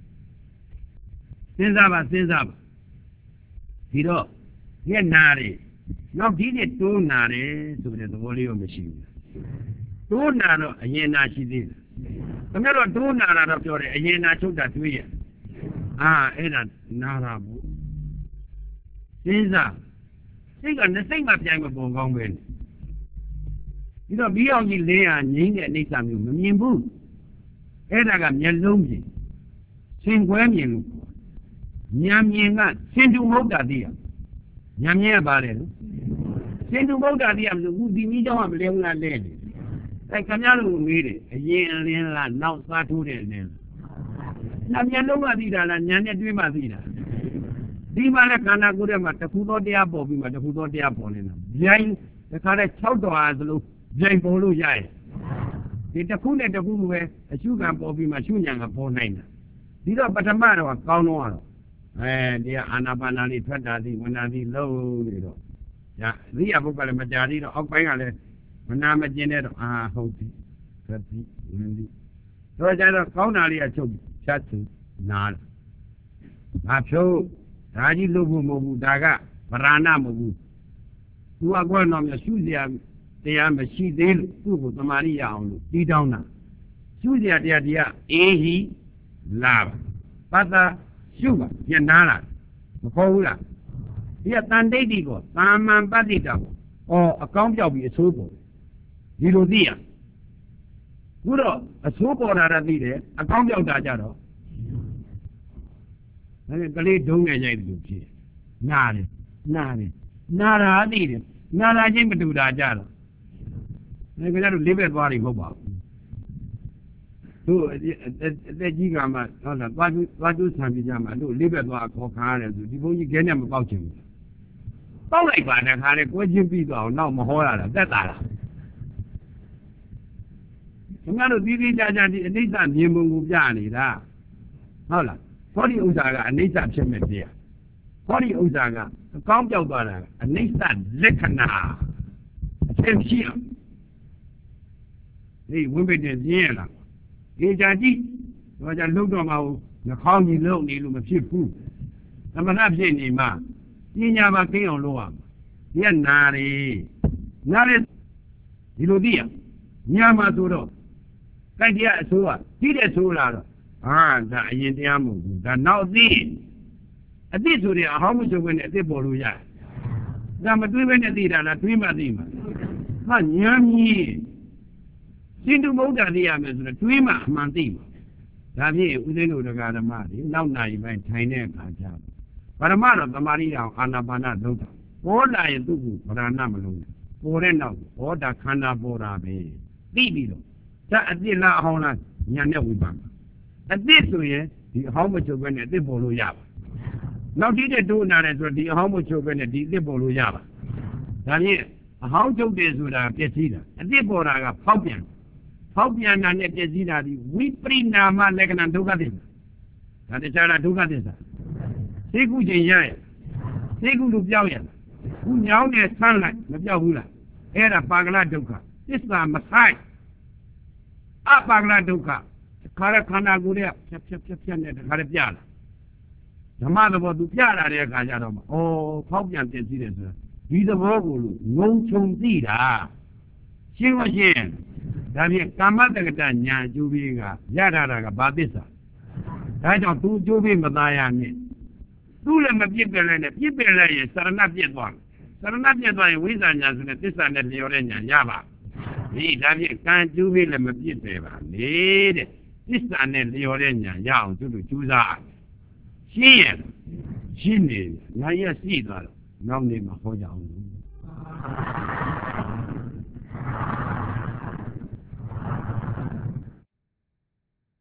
စဉ်းစားပါဒီတော့ညနာတယ်နောက်ဒီနေ့တိုးနာတယ်ဆိုတဲ့သဘောလေးရောမရှိဘူးတိုးနာတော့အရင်နာရှိသေးတယ်ခင်ဗျားတို့တိုးနာတာတော့ပြောတယ်အရင်နာချုပ်တာတွေးရအဲ့ဒါနာတာဘူးစဉ်းစားစိတ်ကနှစ်စိတ်မှပြိုင်မပုံကောင်းပဲဒီတော့ဘီအောင်ကြီးလေးဟာငြိမ်းတဲ့အိဋ္ဌာမျိုးမမြင်ဘူးအဲ့ဒါကမျက်လုံးပြင်ဆင်ခွဲမြင်လို့ဉာဏ်မြင်ကစင်တူမဟုတ်တာသိရဉာဏ်မြင်ကပါတယ်လို့စင်တူမဟုတ်တာသိရမလို့ဒီနည်းကြောင့်မလဲဘူးလားလဲနေခင်ဗျားတို့မေးတယ်အရင်အလင်းလားနောက်စားထိုးတယ်အလင်းလားဉာဏ်လုံးမှသိတာလားဉာဏ်နဲ့တွေးမှသိတာဒီမှာလည်းခန္ဓာကိုယ်ထဲမှာတစ်ခုသောတရားပေါ်ပြီးမှတစ်ခုသောတရားပေါ်နေတာဗျိုင်းတခါတည်း6တော်အားစလုံးဗျိုင်းပေါ်လို့ရရဲ့ဒီတစ်ခုနဲ့တစ်ခုပဲအရှုခံပေါ်ပြီးမှရှုဉဏ်ကပေါ်နိုင်တာဒီတော့ပထမတော့ကောင်းတော့ဒီအာနာပါနာလေးထွက်တာဒီဝဏ္ဏဒီလုံးနေတော့ညာသီရပုဂ္ဂလည်းမကြသေးတော့အောက်ပိုင်းကလည်းမနာမကျင်တဲ့တော့ဟုတ်ပြီထွက်ပြီဝင်ပြီတော့ကျတော့ကောင်းတာလေးကချုပ်ဖြတ်သူနားဘာဖြုတ်ဒါကြီးလို့ဖို့မဟုတ်ဘူးဒါကဗราဏမဟုတ်ဘူးသူကကွယ်တော့မြရှုစရာတရားမရှိသေးလို့သူ့ကိုသမာဓိရအောင်လို့တီးတောင်းတာရှုစရာတရားအေဟိလာပါပတ္တရှုပါညနာလားမခေါ်ဘူးလားဒီကတန်တိတ်တိကိုသာမန်ပတ္တိတာကိုအကောင်းပြောက်ပြီးအဆိုးပေါ်ဒီလိုသိရခုတော့အဆိုးပေါ်တာသိတယ်အကောင်းပြောက်တာကြတော့ဒါနဲ့ကလေးဒုံးငယ်ရိုက်တယ်လို့ဖြစ်နာတယ်နာတာသိတယ်နာတာချင်းမတူတာကြတော့ဒါကကြတော့လေးဘက်သွားနေမဟုတ်ပါဘူးတို့အသက်ကြီးကမှဟုတ်လားသွားကျိုးဆံပြကြမှာတို့လေးဘက်သွားခေါ်ခါရတယ်ဆိုဒီဘုန်းကြီးခဲနဲ့မပေါက်ချင်ဘူးပေါက်လိုက်ပါတဲ့ခါလေးကိုယ်ချင်းပြီးတော့နောက်မဟောရတာတက်တာလားခင်ဗျားတို့ပြီးကြကြဒီအနိစ္စမြင်ပုံကိုပြနေတာဟုတ်လားဟောဒီဥစ္စာကအနိစ္စဖြစ်မဲ့တရားဟောဒီဥစ္စာကအကောင်းပြောက်သွားတာအနိစ္စလက္ခဏာအဖြစ်ရှိအောင်ဒီဝိပဿနာပြင်းရလားဒီကြကြည့်တော့ကြလုံတော့မှာနှာခေါင်းကြီးလုံနေလို့မဖြစ်ဘူးသမဏဖြစ်နေမှပညာမှာကိအောင်လုပ်ရမှာဒီကနာရီဒီလိုသိရညာမှာဆိုတော့ကြိုက်တရားအဆိုးကကြီးတဲ့ဆိုးလာတော့ဒါအရင်တရားမဟုတ်ဘူးဒါနောက်အသည့်ဆိုရင်အဟောင်းမချုပ်ဘဲနဲ့အသည့်ပေါ်လို့ရတယ်ဒါမတွေးဘဲနဲ့သိတာလားတွေးမှသိမှာဟာညာမြည်ရှင်တုမௌဒ္ဒသိရမယ်ဆိုတော့တွေးမှအမှန်သိမှာဒါဖြင့်ဥသိလို့တရားဓမ္မတွေနောက်နိုင်ပိုင်းထိုင်တဲ့အခါကျတော့ပရမတော့သမာဓိတော်အာနာပါနလုံးတာပေါ်လာရင်သူ့ကိုဗราဏမလုံးပေါ်တဲ့နောက်ဘောဓခန္ဓာပေါ်တာပဲသိပြီးတော့ဒါအတိလားအဟောင်းလားညာနဲ့ဝိပါမှာအတိဆိုရင်ဒီအဟောင်းမချုပ်ပဲနဲ့အတိပေါ်လို့ရပါနောက်တိတဲ့တိုးနာတယ်ဆိုတော့ဒီအဟောင်းမချုပ်ပဲနဲ့ဒီအတိပေါ်လို့ရပါဒါဖြင့်အဟောင်းချုပ်တယ်ဆိုတာပျက်စီးတာအတိပေါ်တာကဖောက်ပြန်တာနဲ့ပျက်စီးတာဒီဝိပရိနာမလက္ခဏာဒုက္ခသစ္စာဒါတခြားလားဒုက္ခသစ္စာသိကုချင်းရရဲ့သိကုလို့ပြောင်းရခုညောင်းနဲ့ဆန်းလိုက်မပြောက်ဘူးလားအဲ့ဒါပါကလဒုက္ခသစ္စာမဆိုင်အပါကလဒုက္ခခါရခန္ဓာကိုယ်ရဲ့ဖြတ်နဲ့တခါတည်းပြလာဓမ္မသဘောသူပြလာတဲ့အခါကျတော့ဖောက်ပြန်ပြည့်စည်တယ်ဆိုတာဒီသဘောကိုလို့ငုံချုံသိတာရှင်းမရှင်းဒါဖြင့်ကာမတက္ကတညာအကျိုးပေးကရထားတာကဘာသစ္စာဒါကြောင့်သူအကျိုးပေးမသားရနဲ့သူ့လည်းမပြစ်ပြလဲနဲ့ပြစ်ပြလဲရင်စရဏပြစ်သွားရင်ဝိဇ္ဇာညာဆိုတဲ့သစ္စာနဲ့လျော်တဲ့ညာရပါဒီဒါဖြင့်ကံကျိုးပေးလည်းမပြစ်တယ်ပါလေတဲ့သစ္စာနဲ့လျော်တဲ့ညာရအောင်သူတို့ကြိုးစားရှင်းရရှင်းနေညာရရှိသွားတော့နောက်နေ့မှာဟောကြအောင်